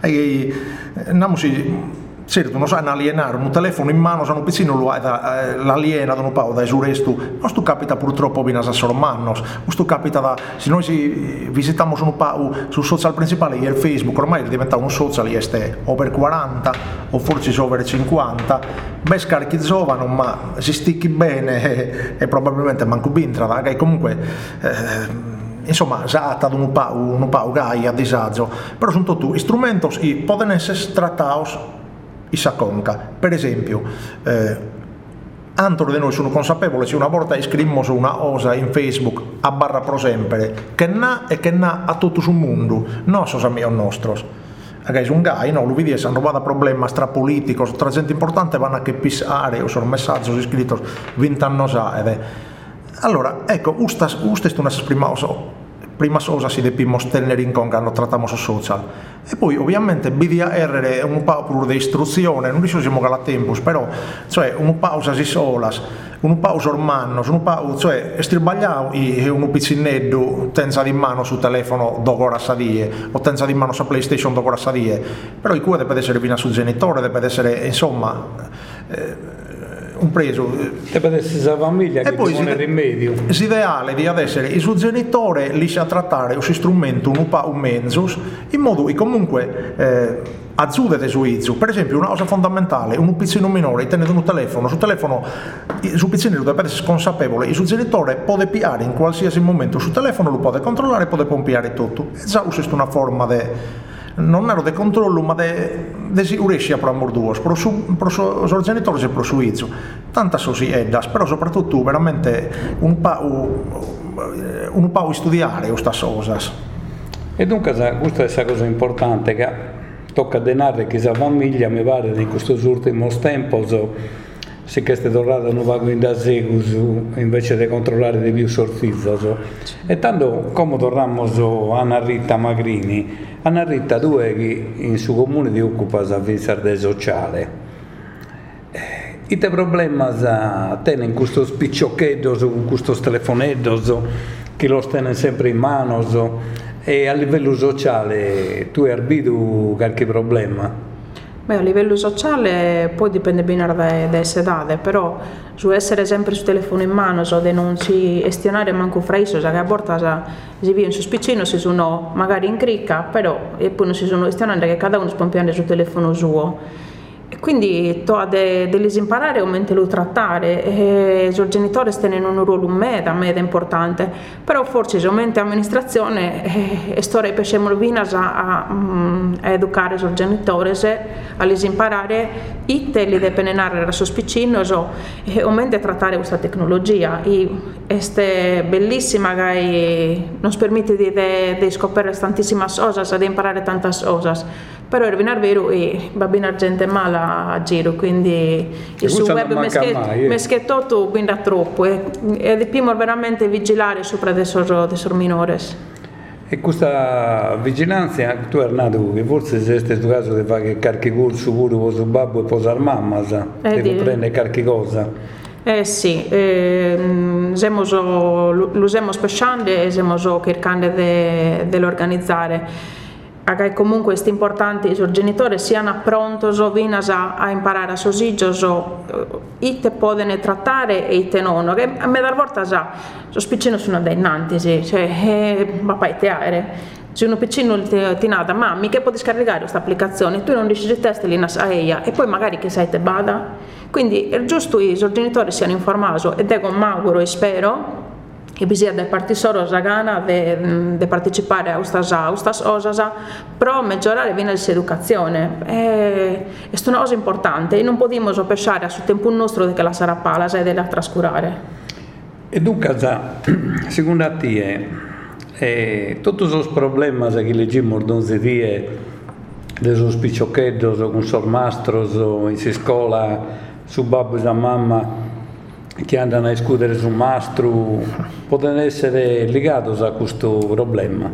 certo non sanno alienare un telefono in mano, sono piccino l'aliena da un po' dai su resto, questo capita purtroppo bene a sormannos, questo capita se noi visitiamo un po' sul social principale, il Facebook, ormai è diventato un social, è over 40 o forse over 50, beh scarichi giovani ma si sticchi bene e probabilmente manco bintra, che comunque insomma già è un po' gai a disagio, però sono tutti strumenti che possono essere trattati in saconca. Per esempio, altro di noi sono consapevoli se una volta iscrimmo su una cosa in Facebook a barra pro sempre che na a tutto sul mondo, non sono amici nostri. Ragazzi, un gai, no, lo vedi, se hanno trovato problemi tra politici, tra gente importante vanno a che pisare o sono messaggi iscritti 20 anni fa. Allora, ecco, questa è una prima cosa si dobbiamo tenere in conto quando trattiamo su social. E poi ovviamente bisogna essere un po' di istruzione, non diciamo che la tempus, però cioè un pausa si solas, un pausa ormanno, cioè sbagliamo un pizzinetto tenza di mano sul telefono dopo ora sadie o tenza di mano su PlayStation dopo ora sadie, però il cuore deve essere fino sul genitore, deve essere insomma un preso deve essere la famiglia che pone rimedio. L'ideale di essere il suo genitore li sa trattare questo strumento un mezzo in modo che comunque azzudete su Izu. Per esempio una cosa fondamentale, un piccino minore tenete un telefono, sul piccino deve essere consapevole, il suo genitore può piare in qualsiasi momento sul telefono, lo può controllare, può pompiare tutto. E già questa è una forma di non ero di controllo ma di sicurezza per amor duo, per i genitori e per su Izu. Tanta società, però soprattutto veramente un po' studiare queste cose. E dunque questa è una cosa importante che tocca denare che la famiglia mi pare in questo ultimo tempo se queste tornate non vanno in da invece di controllare di più sorfizzo. E tanto come torniamo a Anna Rita Magrini, Anna Rita tu che in suo comune ti occupa di Sardegna sociale. I te problemi tenen questo spicciochetto, questo telefonetto che lo tenen sempre in mano e a livello sociale tu hai arbito qualche problema? Beh, a livello sociale poi dipende bene da sedate, però su essere sempre sul telefono in mano, di non si estionare manco fra isso, che a volte si viene su spiccino, si sono magari in cricca, però e poi non si sono estionando che cada uno spompiando sul telefono suo. E quindi tu devi imparare come lo trattare, e i genitori hanno un ruolo meda importante, però forse solamente l'amministrazione storia per a educare i genitori a imparare i teli di penenare la sospiccino e aumente trattare questa tecnologia. È bellissima che non permette di scoprire tantissime cose, di imparare tante cose. Però è vero e va bene gente male a giro, quindi il suo web meschetto quindi troppo e dobbiamo veramente vigilare sopra dei minori. E questa vigilanza tu Arnaldo che forse se è il caso di fare qualche corso pure con suo babbo e posare mamma devi prendere qualche cosa. Sì, lo stiamo speciando e stiamo cercando di organizzare. Comunque è importante che i genitori siano pronti a imparare a sosigio, i te possono trattare e i te non. Che a me da volta già, i piccini sono dei nanti, cioè, papà e te aere. Se uno piccino ti nada, mamma, che puoi scaricare questa applicazione? Tu non riesci a testare a ella e poi magari che sai te bada. Quindi è giusto che i genitori siano informati ed è con auguro e spero che bisogna da parte solo la gana di partecipare a questa cosa, però migliorare viene l'educazione. È una cosa importante e non possiamo pensare sul tempo nostro che la sarà pala e della trascurare. E dunque, secondo te, tutti i problemi che leggiamo ordanze die, dei spicciocchetti, con sormastros, in scuola, su babbo e la mamma, che andano a discutere sul mastro, possono essere legati a questo problema?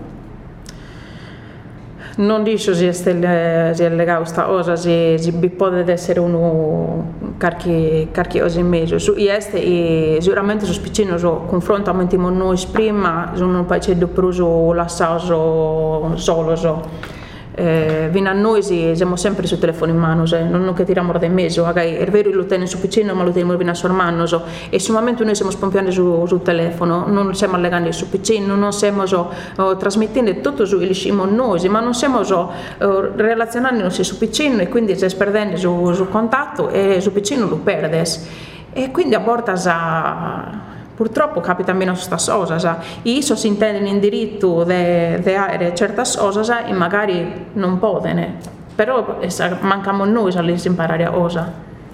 Non dico se è legato a questa cosa, se può essere qualche cosa in mezzo. Sicuramente su piccino confrontamento con noi prima, sono un paio più lasciato solo. Vino a noi siamo sempre sul telefono in mano, non che tiriamo da in mezzo, è vero che lo teniamo su piccino ma lo teniamo fino a sua mano e sul momento noi stiamo spompiando sul telefono, non stiamo allegando su piccino, non stiamo trasmettendo tutto su il scimo noi, ma non stiamo relazionandosi su piccino e quindi si perdendo sul contatto e su piccino lo perde e quindi a volte purtroppo capita meno questa cosa, i si intendono in diritto di avere certe cose e magari non possono, però mancamo noi a imparare a cosa.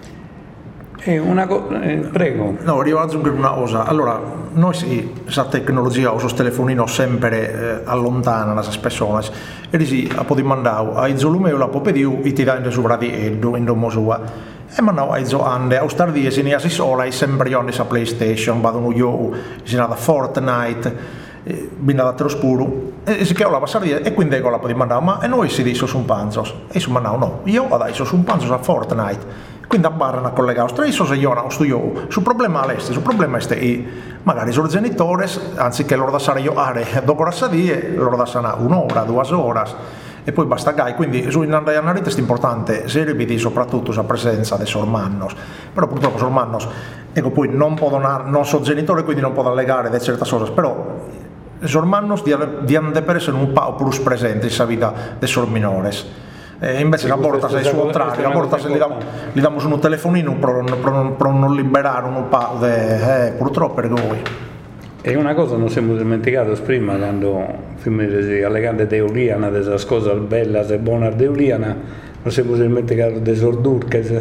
Prego. No, io aggiungo una cosa. Allora, noi sì, la tecnologia o sul telefonino sempre allontana le persone e si può mandare a Zolumeo la può pedire e ti dà in sopra di Edo in domo sua. ma no, aizo ande, austardi si ne si ora, sempre io a PlayStation, vado no io, si da Fortnite, binda da trospuru, e si chiama la passardia, e quindi ecco la di mandare, ma e noi si dice su un panzos, e su mandavo no, io adesso su un panzos a Fortnite. Quindi a barra una collega austriaca, se io non studio, sul problema all'est, sul problema è che magari i genitori, anziché loro da sare io dopo la sadie, loro da sana un'ora, 2 ore, e poi basta gai. Quindi su Inandayanarite è importante, se rivedi soprattutto la presenza dei sormannos, però purtroppo sormannos, ecco poi non sono genitori, quindi non posso allegare di certe cose, però i sormannos devono essere un po' più presenti in vita dei sorminores. Invece sì, la porta sei su contrario, la porta se gli diamo un telefonino per non liberare un po' purtroppo per voi. E una cosa non siamo dimenticati prima, quando allegando di Uliana, delle cose belle e buone di Uliana, non siamo dimenticati dei sordurches.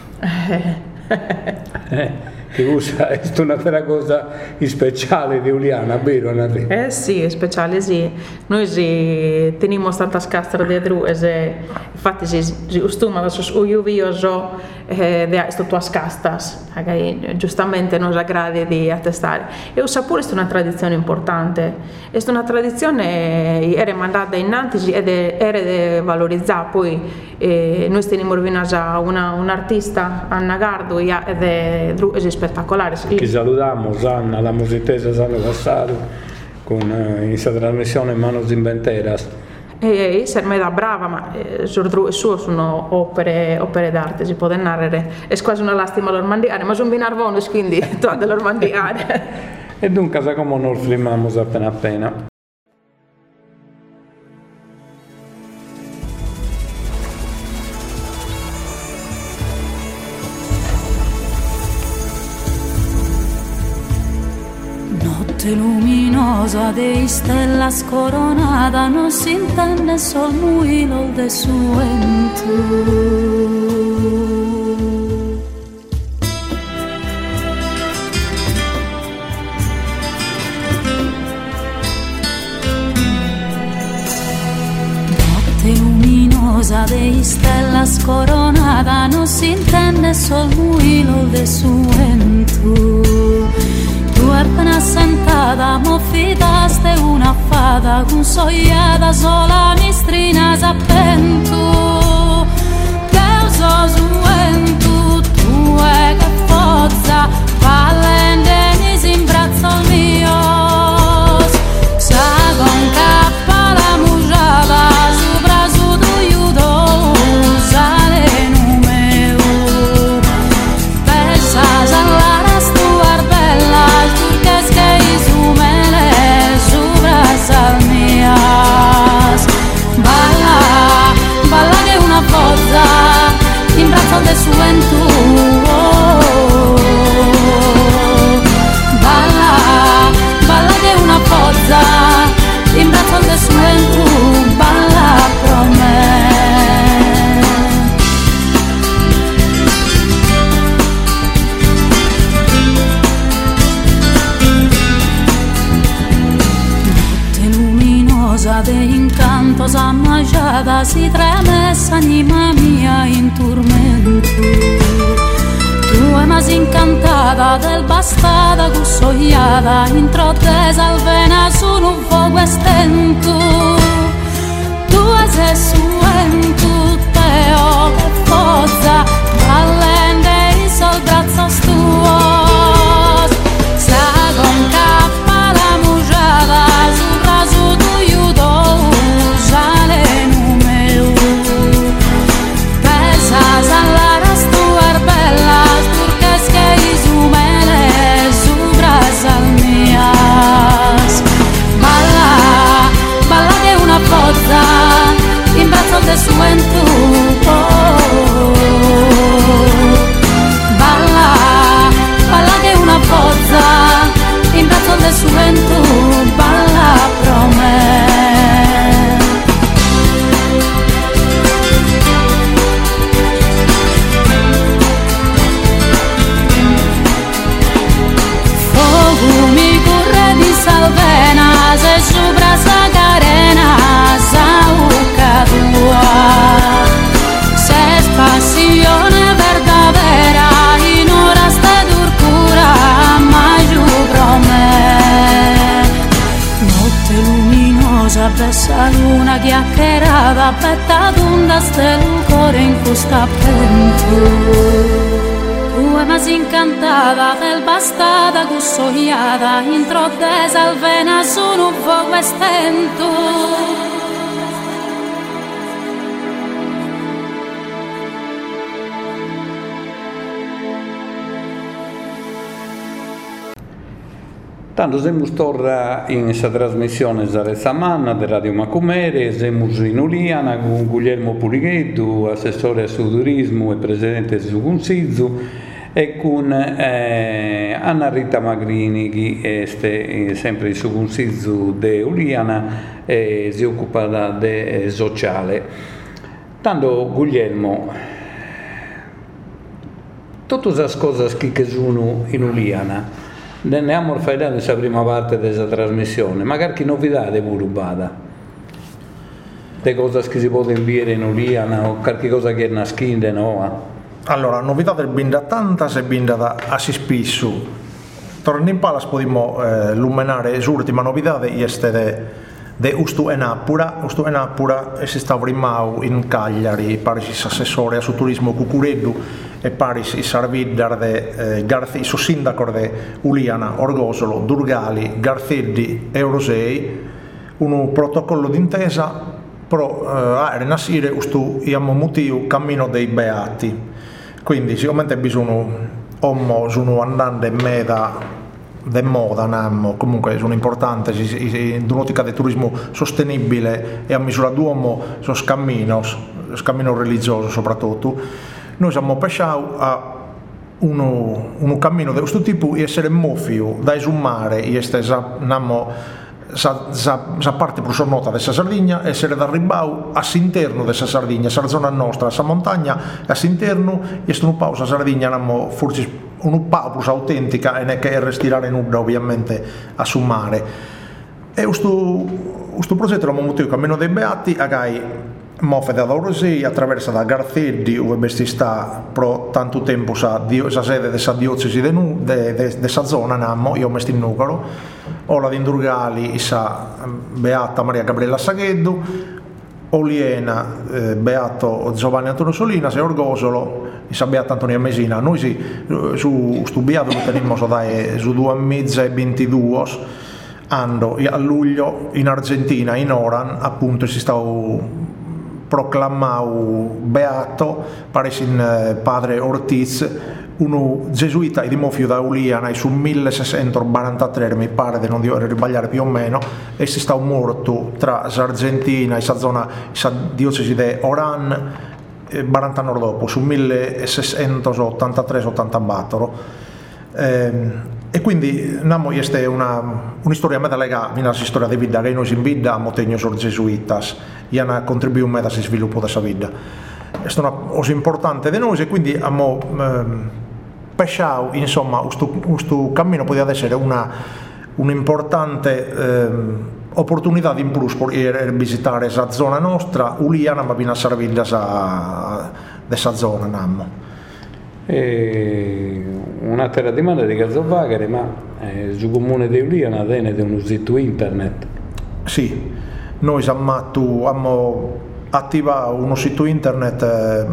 Che usa è una cosa speciale di Uliana, vero? Sì, è speciale, sì. Noi teniamo tanta scastra dietro, infatti si costuma da io sto tua scastas, giustamente non aggradi di attestare. E il sapore è una tradizione importante, è una tradizione era mandata innanzi ed era valorizzata, poi noi teniamo rovinato un artista, Anna Gardo, ed è spettacolare. Che salutiamo, Anna, la musicista Sanna Cassaro, con questa trasmissione Manos Inventeras. Ser me da brava, ma il suo sono opere d'arte, si può narrare. È quasi una lastima l'ormandiare, ma sono binarvonus, quindi tu hai dell'ormandiare. E dunque, come non filmiamo appena appena. Notte luminosa dei stella scoronata, non si intende sol muilo de suento. Notte luminosa dei stella scoronata, non si intende sol muilo de suento. Tu appena sentada, mo fidaste una fada, con sogliata sola mistrina s'appentu. Teu so suentu, tu è che forza, valente mi si imbrazzo al mio. Sa con cappa la mugiata, sopra su tu aiuto, sale numero. Pensa sallara stua bella, balla che una forza in braccio del suento. Balla che una forza in braccio del suento. Balla pro me. De incanto s'ammagiata, si tremessa anima mia in tormento. Tu è mas incantata del bastata cussogliata, introttesa al vena su un fuoco estento. Tu è se suento, teo che forza, allende il sol braccio stuos. Sa con cappa la mugiata, sopra su tu sale numero. Pensa sallara stuar bella, turques che isumele su brasal mias. luminosa, bella luna chiacchierata, petta d'onda stella cuore in questo vento. Tu è mas incantata del bastata cussogliata, intro de salvena sono un fuoco estento. Tanto siamo tornati in questa trasmissione Sarezza Manna di Radio Macumere, siamo in Uliana con Guglielmo Pulighetto, assessore al suo turismo e presidente del suo consiglio, e con Anna Rita Magrini, che è sempre il suo consiglio di Uliana e si occupa di sociale. Tanto Guglielmo, tutte le cose che sono in Uliana, ne abbiamo fatto questa prima parte della trasmissione, magari che novità è rubata, le cose che si può inviare in Uliana o qualche cosa che è nasconde, no? Allora, novità del binda tanta se binda da si spisso. Tornando in palas podimo lumenare l'ultima novità de Ustu Enapura si sta primau in Cagliari, paris assessore al turismo Cucureddu e paris il sarvidar de il suo sindaco de Uliana, Orgosolo, Durgali, Garzeddi e Orosei, un protocollo d'intesa pro renascire ustu iamo mutiu cammino dei beati. Quindi sicuramente bisogna sono andando in meda de moda, comunque sono importanti in un'ottica del turismo sostenibile e a misura d'uomo sono scammino religioso soprattutto. Noi siamo pesciati a un cammino di questo tipo e essere mofio da esumare e sa parte più sonota della Sardegna, essere da ribau all'interno della Sardegna, la zona nostra, la montagna all'interno e sto un po' la Sardegna forse un po' più autentica e ne che restirare nuda ovviamente a summare. E questo progetto l'abbiamo avuto il cammino dei beati a gai moffe da Orosei attraverso da Garzeddi dove sta pro tanto tempo sa sede della diocesi della zona io mesti in Nucaro. Ola di Indurgali sa Beata Maria Gabriella Sagheddu, Oliena Beato Giovanni Antonio Solinas e Orgosolo sa Beata Antonia Mesina. Noi su sto beato lo teniamo su 2022 ando a luglio in Argentina, in Oran, appunto si sta proclamau beato paresin padre Ortiz, uno gesuita di Mofio da Uliana su 1643 mi pare di non ribagliare più o meno, e si sta morto tra l'Argentina e la zona la diocesi di Oran 40 anni dopo, su 1683-84. E quindi questa è una storia meda legata alla storia di vita che noi in vita abbiamo tenuto sui gesuitas e hanno contribuito meda al sviluppo della vita. È una cosa importante di noi e quindi abbiamo pesciato, insomma, questo cammino poteva essere un'importante opportunità in plus per visitare la zona nostra, Uliana, ma fino a servire della zona. Un'altra domanda di Gazzovagare, ma sul comune di Uliana tiene un sito internet? Sì, noi abbiamo attivato uno sito internet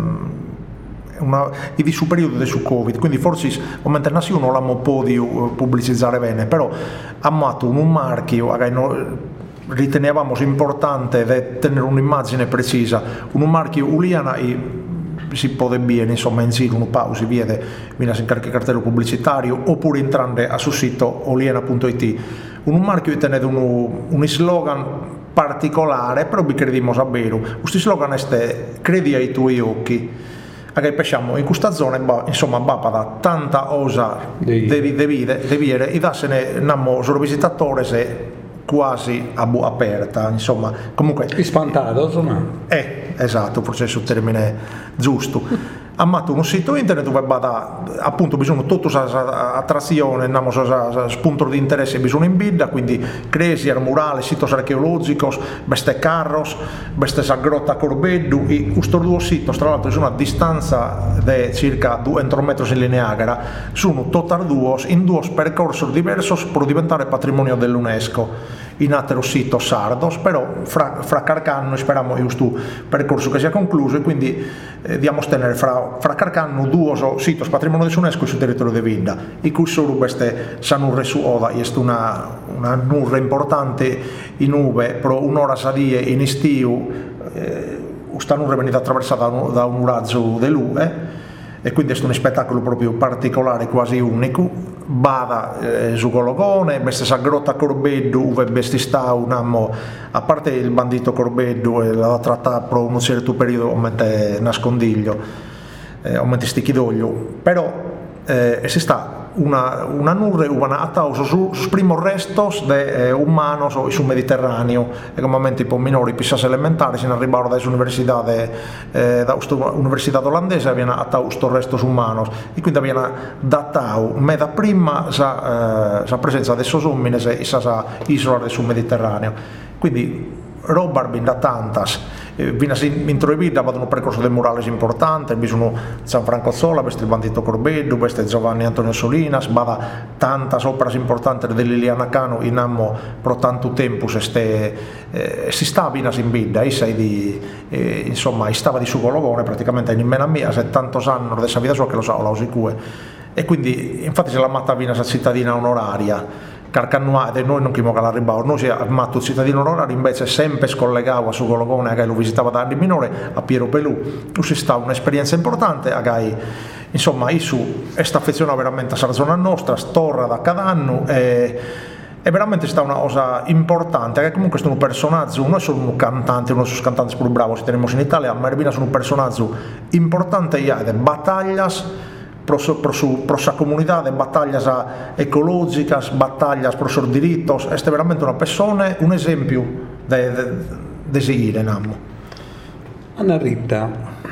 di su periodo del Covid, quindi forse come internazionale non l'abbiamo potuto pubblicizzare bene, però abbiamo fatto un marchio che ritenevamo importante tenere un'immagine precisa, un marchio Uliana si può bene, insomma, in giro un po' si vede, viene in qualche cartello pubblicitario oppure entrando sul sito oliana.it. Un marchio tenere un slogan particolare, però vi crediamo davvero. Questo slogan è credi ai tuoi occhi. Che pesciamo in questa zona, insomma, va tanta cosa di vivere e da se ne andiamo solo visitatore se quasi aperta, insomma, comunque spantato, insomma. Esatto, forse è il termine giusto. Amato un sito internet dove appunto bisogna tutta questa attrazione, spunto di interesse bisogna in bidda, quindi cresi, murales, siti archeologici, queste carros, queste grotta Corbeddu, e questi due siti tra l'altro sono a distanza di circa 200 metri in linea, sono tutti in due percorsi diversi per diventare patrimonio dell'UNESCO. in altro sito sardos, però fra Carcanno speriamo questo percorso che sia concluso e quindi diamo tenere fra Carcanno due siti patrimonio dell'UNESCO sul territorio di Vinda, in cui solo queste sanurre su Oda, è una nurre importante in Uve, pro un'ora sadie in estiu, questa nurre è venuta attraversata da un razzo dell'Uve, e quindi è un spettacolo proprio particolare, quasi unico. Bada su Gologone, questa sa grotta Corbeddu, dove bestista a parte il bandito Corbeddu e la tratta per un certo periodo aumente nascondiglio, aumente stichidoglio, però si sta una nurre uvanata sus primos restos de humanos sul Mediterraneo, e come momenti po' minori pissas elementari sin arrivare da università olandese viene attau sto restos humanos, e quindi viene datau meda prima sa presenza de sos homines e sa isola sul Mediterraneo, quindi roba da tantas. Vina introibita vado un percorso del murales importante, bisogno San Franco Zola, questo il bandito Corbeddu, questo Giovanni Antonio Solinas, vada tantas opere importanti dell'Iliana Cano in ammo pro tanto tempo si sta vinas in bidda, insomma stava di su Gologone praticamente in mena mia, se tantos anni della vita sua che lo sa la usicue, e quindi infatti se la matta vinas a cittadina onoraria. Carcannoa e noi non chimiamo che l'arribavo, noi siamo matto cittadino onorario, invece sempre scollegavo su Gologone, che lo visitava da anni minore, a Piero Pelù, si sta un'esperienza importante, insomma, Isu è affezionato veramente a zona nostra, storra da cada anno, e veramente sta una cosa importante, che comunque è un personaggio, non è solo un cantante, uno dei cantanti più bravi che teniamo in Italia, ma è un personaggio importante, e ha battaglie, pro sa comunità, de battaglias ecológicas, battaglias pro sos diritos, è veramente una persona, un esempio de seguire, namo. Anna Rita,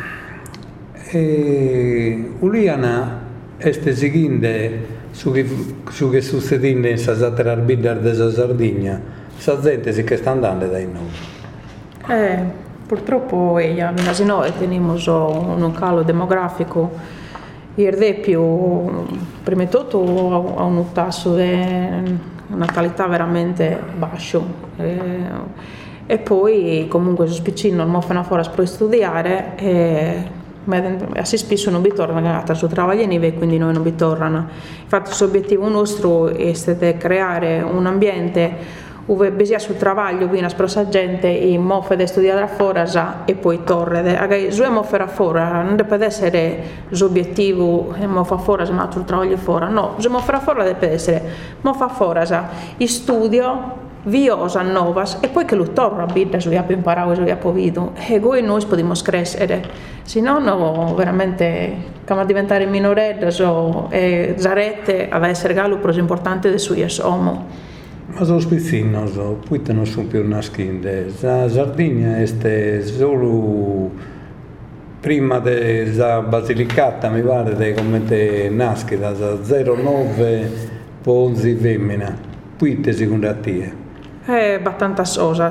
Uliana este seguendo su che succedendo in Sasatra Arbidar della Sardegna, sa gente si che sta andando dai noi. Purtroppo ella, noi teniamo un calo demografico. Più, prima di tutto ha un tasso di natalità veramente basso, e poi comunque su piccino non fanno fuori per studiare, e si spesso non vi tornano a suo lavoro e quindi noi non vi tornano. Infatti l'obiettivo nostro è creare un ambiente dove bisogna sul lavoro viene a gente in moffe di studiare a forasa e poi torre. Se moffe a fora non deve essere l'obiettivo moffe a forasa ma sul lavoro fuori, no, se moffe a fora deve essere moffe a forasa, studio, viosa, novas e poi che lo torna a vita se abbiamo imparato, se abbiamo visto, e poi noi possiamo crescere, se no veramente come diventare minoredda e zarette ad essere gallo più importante del suo uomo. Ma sono spizzino, poi non sono più nascinde. La Sardegna è solo prima della Basilicata, mi pare, come te nasce, da 0,9 11 femmina. Poi te secondo te? Abbastanza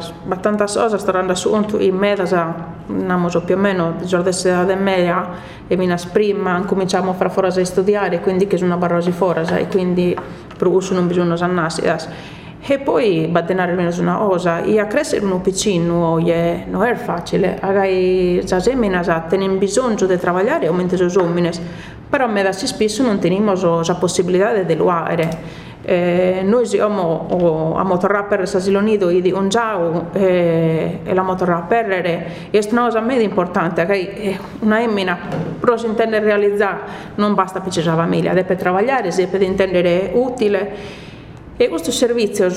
cose, sto andando su in media, non più o meno, di giorno di media, e prima cominciamo a fare forasa a studiare, quindi che sono una barrosi forasa, e quindi per questo non bisogna usare. E poi battenare meno su una cosa, e a crescere un piccino non è facile, le femmine hanno bisogno di lavorare e aumentare le uomini, però a me spesso non abbiamo la possibilità di lavorare. Noi siamo a motorrapper Sasilonido di un giau e la motorrapper è una cosa molto importante, che una femmina però si intende realizzare non basta per la famiglia, deve lavorare, si deve intendere utile. E questo servizio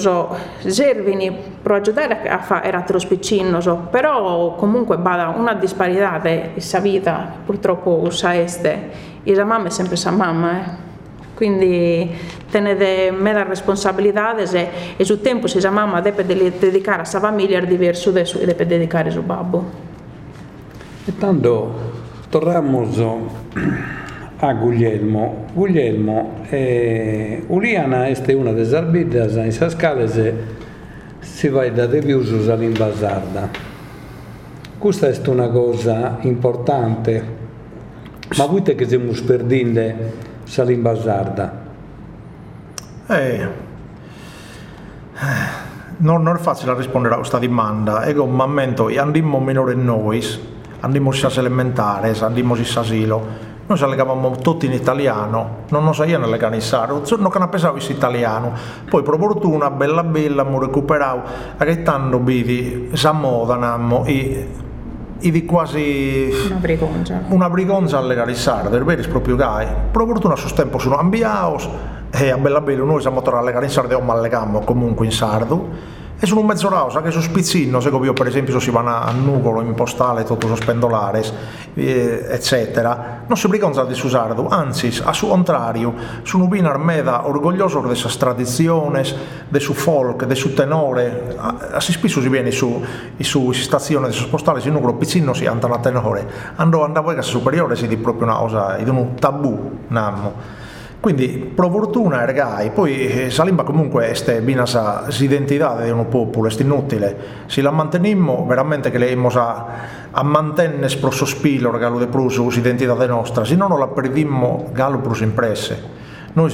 serve per aiutare a fare altro piccino, però comunque va una disparità di questa vita, purtroppo usa este, e la mamma è sempre la mamma, quindi tenete mera responsabilità e sul tempo se la mamma deve dedicare a sua famiglia è diverso da deve dedicare a suo babbo. E tanto torniamo a Guglielmo. Uliana è una delle arbitras in Sascale si va da deviusus all'invasarda. Questa è una cosa importante, ma voi che stiamo perdendo all'invasarda? non è facile rispondere a questa domanda. Io mi ammento, andiamo minore noi, andiamo in elementare, andiamo in asilo. Noi ci allegavamo tutti in italiano, non sapevano organizzare, non pensavo in italiano. Poi per fortuna, bella, mi recuperavo, che tanto vidi, sa moda, e di quasi una brigonza a legalizzare, per vero proprio gai. Per fortuna sul tempo sono ambiaos e a bella noi siamo tornati a legalizzare, ma allegamo comunque in sardo. E sono un mezzo rausa che su spizzino, se io per esempio si vanno a Nugolo in postale, tutto su spendolares, eccetera, non si brigonza di Susardo, anzi, a suo contrario, sono ben armeda orgoglioso di questa tradizione, del suo folk, del suo tenore, si spesso si viene su stazione su postale, in Nugolo piccino si andano a tenore, andavo a casa superiore si di proprio una cosa, di un tabù, nammo. Quindi, pro fortuna, ergai, poi Salimba comunque è binasa l'identità di un popolo, è inutile. Se la mantenimmo, veramente che le a mantenere pro sospiro, regalo de pruso, l'identità nostra, se no non la perdimmo, galo pruso impresse. Noi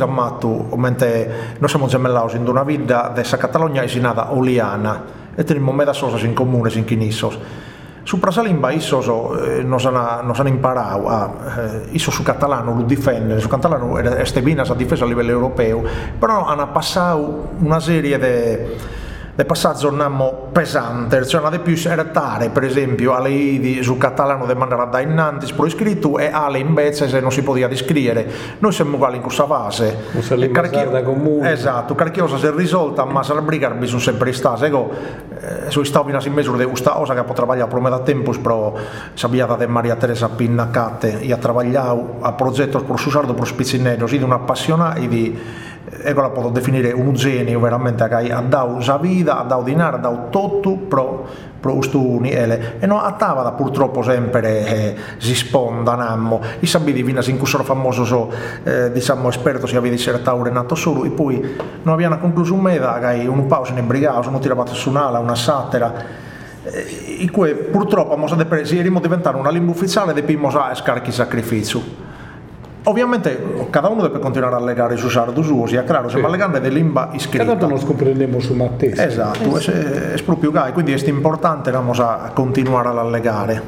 siamo gemellati in una vita dessa Catalogna e si nata oliana, e teniamo meda cose in comune, in chinissos. Su Prasalimba non hanno imparato su catalano lo difendere, su catalano è bene a difesa a livello europeo, però hanno passato una serie di passaggi pesanti, cioè hanno più ereditare, per esempio, alle idi su catalano di maniera da innanzi pro iscritto e alle invece se non si poteva scrivere. Noi siamo uguali in questa fase. Comune. Esatto, carchiosa si è risolta, ma se la briga bisogna sempre stare. Sono stato in misura di questa cosa che ho lavorato per me da tempo, però sabiata di Maria Teresa Pinnacate, io ho lavorato a progetto per Susardo, per Spizzinello, di un appassionato di ecco la posso definire un genio veramente che ha dato la vita, ha dato dinaro, ha dato tutto pro ustuni e non attava purtroppo sempre si sponda i sabidi vina in cursore famoso diciamo esperto si aveva dissertato Renato Solo e poi non avevano concluso un meda che un pausa ne brigava sono tirato su un'ala una satira in cui purtroppo si è diventare una lingua ufficiale e poi a scarchi sacrificio. Ovviamente cada uno deve continuare a legare i suoi sardi usi, è chiaro, stiamo allegando delle lingua iscritta. Cada uno comprendiamo su Matteo. Esatto, è proprio gai, quindi è importante a continuare a allegare.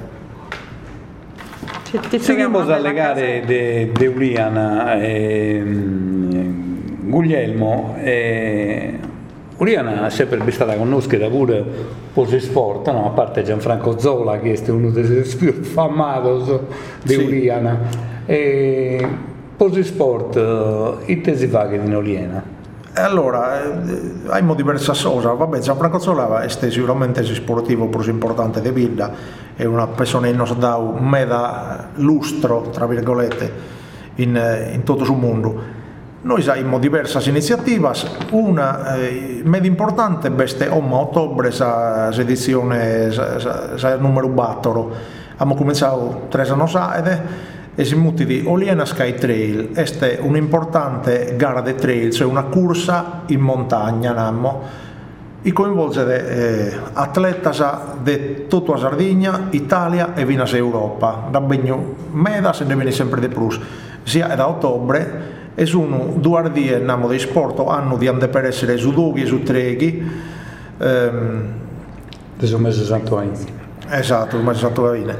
Seguimos a legare de Uliana Guglielmo. Uliana è sempre stata conosciuta pure per il sport, no? A parte Gianfranco Zola che è uno dei più famosi di Uliana. E per il sport, che si fa che di Uliana? Allora, abbiamo diverse cose. Vabbè, Gianfranco Zola è sicuramente il sportivo più importante di vita, è una persona che ci ha dato un meda lustro, tra virgolette, in tutto il mondo. Noi abbiamo diverse iniziative, una meda importante è ottobre, l'edizione numero 4. Abbiamo cominciato 3 anni fa e si muti di Oliena Sky Trail. Questa è un'importante gara di trail, cioè una corsa in montagna, e coinvolge atleti di tutta la Sardegna, Italia e Vinas Europa. Da begno meda se ne viene sempre di più, sia da ottobre. E sono 2 ardie di sport hanno di andare per essere su doghi e su treghi. Questo mese santo anno. Esatto, il mese santo anno.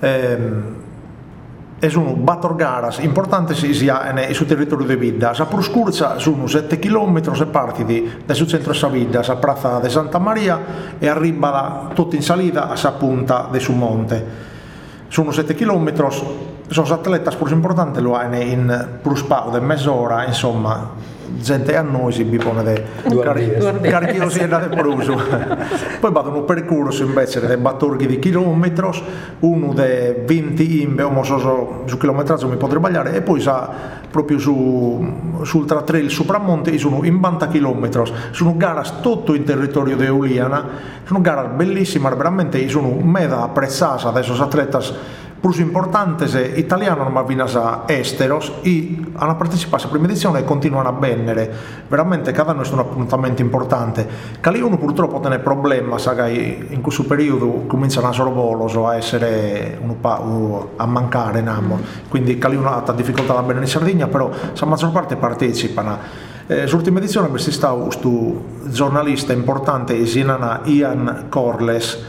E sono 4 gare importanti sul territorio di Vidda. La più corta sono 7 km e parti dal centro di Vidda, la piazza di Santa Maria e arriva tutto in salita a punta del su monte. Sono 7 km, sono atleti più importanti, lo hanno in più spazio di mezz'ora, insomma, gente a noi si bipone di carchiosi e da pruso. Poi vado un percorso invece di 14 chilometri, uno di 20 imbe, su chilometraggio mi potrei sbagliare, e poi proprio sul trail Supramonte sono in 20 km, sono gare tutto in territorio di Uliana, sono gare bellissime, veramente sono meda apprezzate da questi atleti più importanti italiani ma vinasa esteros e hanno partecipato alla prima edizione e continuano a vendere veramente cada anno è un appuntamento importante che uno purtroppo tiene problema in questo periodo cominciano a sorvolo a essere a mancare quindi che uno ha difficoltà a bene in Sardegna però la maggior parte partecipano L'ultima edizione è stato questo giornalista importante, Ian Corles,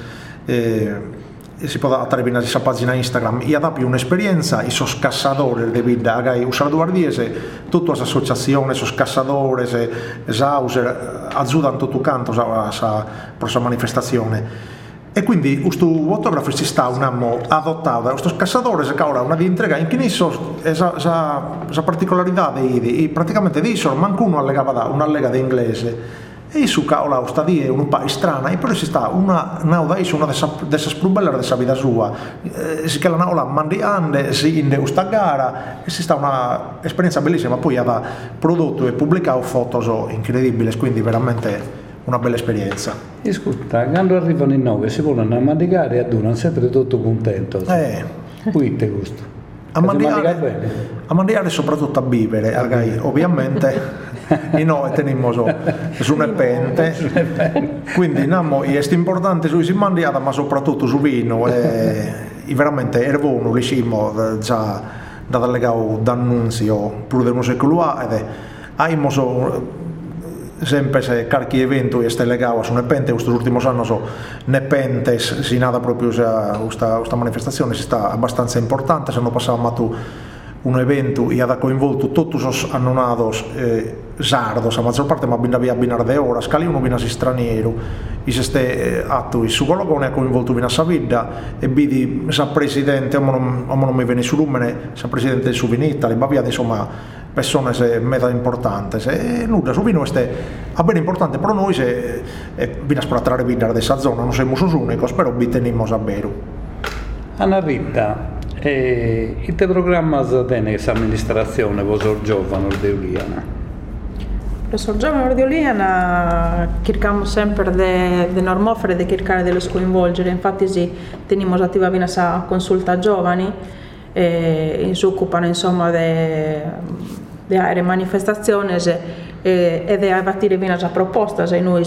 si può andare in questa pagina Instagram, e ha dato un'esperienza, i sos cazzatori di vita, che usano guardiese, tutte le associazioni, i cazzatori, esauser, aiutano tutto canto per questa manifestazione. E quindi questo fotografo si sta un anno adottato da questi cazzatori, che ora una di entrega in Chinisso, questa particolarità praticamente di Isor, manco uno allegava un'allega di inglese. E su caola è un po' strana, e però si sta una delle più belle della vita sua, si chiama una mandiande, si in questa gara, e si sta un'esperienza bellissima, poi ha prodotto e pubblicato foto incredibili, quindi veramente una bella esperienza. Ascolta, quando arrivano in 9 si vogliono mandicare e adunano sempre tutto contento. Qui te gusto. A mandiare soprattutto a vivere, ovviamente. E noi teniamo su una pente, quindi è importante su si mandiata, ma soprattutto su vino, e veramente è buono, diciamo, già da legato d'annunzio più di un secolo ed abbiamo sempre se qualche evento è legato su una pente. Questi ultimi anni ne pente si nata proprio questa manifestazione, si sta abbastanza importante. Se non passavamo un evento e ha coinvolto tutti gli annonados sardos, la maggior parte ma via binar de ora, scali uno vina si straniero, e se ste atto su Gologone ha coinvolto vina Savidda e vidi sa presidente, non mi viene su lumene, sa presidente del Suvinita, le babia insomma persone meta importanti, e nulla su vino è ben importante per noi, se vina spratare vina di questa zona, non siamo su unico, però vi teniamo a vero. Anna Rita, il te programma tiene questa amministrazione vostro giovane di Uliana? Professor giovane di Uliana cerchiamo sempre di normofere, di cercare di coinvolgere, infatti sì, teniamo attiva questa consulta giovani e si occupano insomma di aree manifestazioni e di abbattere queste proposte, se noi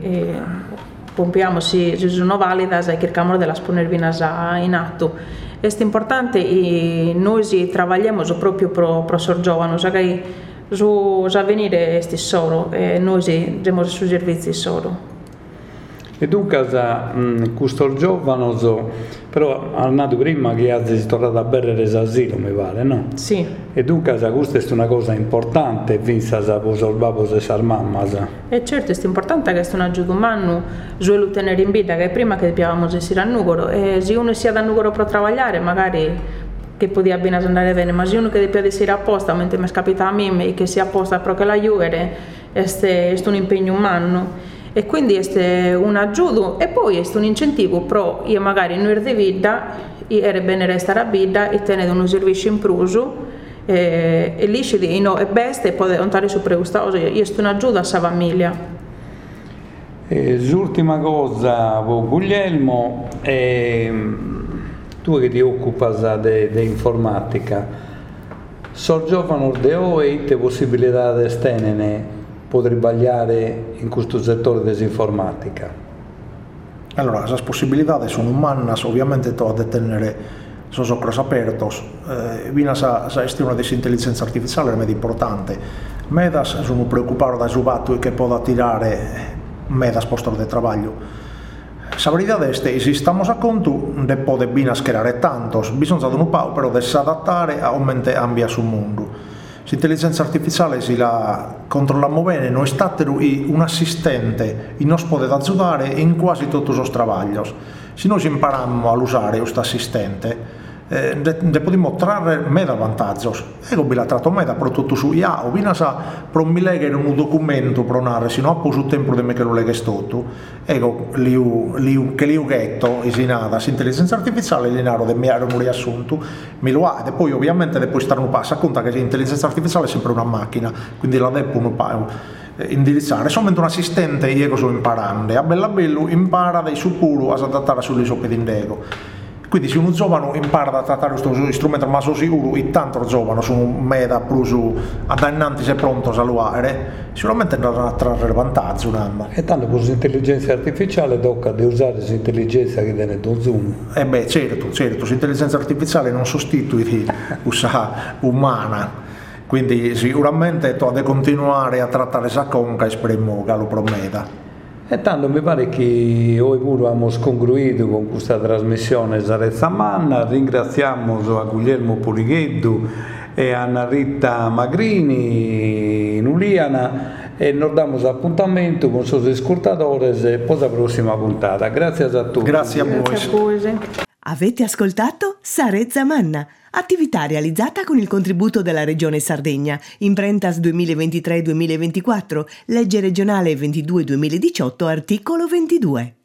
pompiamo se sono valide e cerchiamo di ponere in atto. È importante e noi lavoriamo proprio per i giovani, che su avvenire è solo e noi siamo su servizi solo. E dunque, questo giovane, però è nato prima che si è tornato a bere l'esasilo, mi pare, no? Sì. E dunque questa è una cosa importante, vista che vostro babbo e sua mamma. E certo, è importante che è un aiuto umano, su tenere in vita, che prima che dobbiamo essere a Nugoro, e se uno sia da Nugoro per lavorare, magari che poteva bene andare bene, ma se uno che deve essere apposta, mentre mi capita a me, che sia apposta per che l'aiutare, è un impegno umano. E quindi è un aiuto e poi è un incentivo però io magari non ero di vita era bene restare a vita e tenere un servizio in pruso e lì si dice no è best e poi andare su pregustato io sto un aiuto a sa famiglia. L'ultima cosa Guglielmo tu che ti occupi di informatica so giovane e te possibilità di estendere poter sbagliare in questo settore dell'informatica? Allora, le possibilità sono umane, ovviamente a tenere sono occhi aperti. La gestione dell'intelligenza artificiale è molto importante. Medas sono preoccupato da fatto che può attirare medas posti di lavoro. La verità è che se stiamo a conto di poter ben schierare tantos, bisogna un po' però di adattare a aumentare ambia sul mondo. L'intelligenza artificiale se la controlliamo bene, noi stiamo un assistente e non può aiutare in quasi tutti i lavori. Se noi impariamo a usare questo assistente, ne possiamo trarre meda vantaggi. Ecco, vi la tratto meda, soprattutto su IA, o vina sa, per mi legare un documento, per non se no sul tempo di me che lo legge tutto, ecco, che li ghetto, e si nada, l'intelligenza artificiale, li naro del mio riassunto, mi lo ha, e poi ovviamente poi stare un passo, conta che l'intelligenza artificiale è sempre una macchina, quindi la devo un po' indirizzare, solamente un assistente, io sto imparando, e a bello impara dai sicuro a adattare sulle soppe di indego. Quindi se uno giovane impara a trattare questo strumento ma sono sicuro e tanto giovane sono meda più addannanti se pronto a salvare sicuramente andranno a trarre vantaggio un anno. E tanto con l'intelligenza artificiale tocca di usare l'intelligenza che viene da Zoom. Certo, l'intelligenza artificiale non sostituisce quella umana Quindi sicuramente tu devi continuare a trattare questa conca e speriamo che lo prometta. E tanto mi pare che noi pure abbiamo concluito con questa trasmissione Sarezza Manna. Ringraziamo a Guglielmo Puligheddu e a Anna Rita Magrini in Uliana e noi diamo appuntamento con i suoi ascoltatori per la prossima puntata. Grazie a tutti. Grazie a voi. Avete ascoltato Sarezza Manna, attività realizzata con il contributo della Regione Sardegna, Imprentas 2023-2024, legge regionale 22-2018, articolo 22.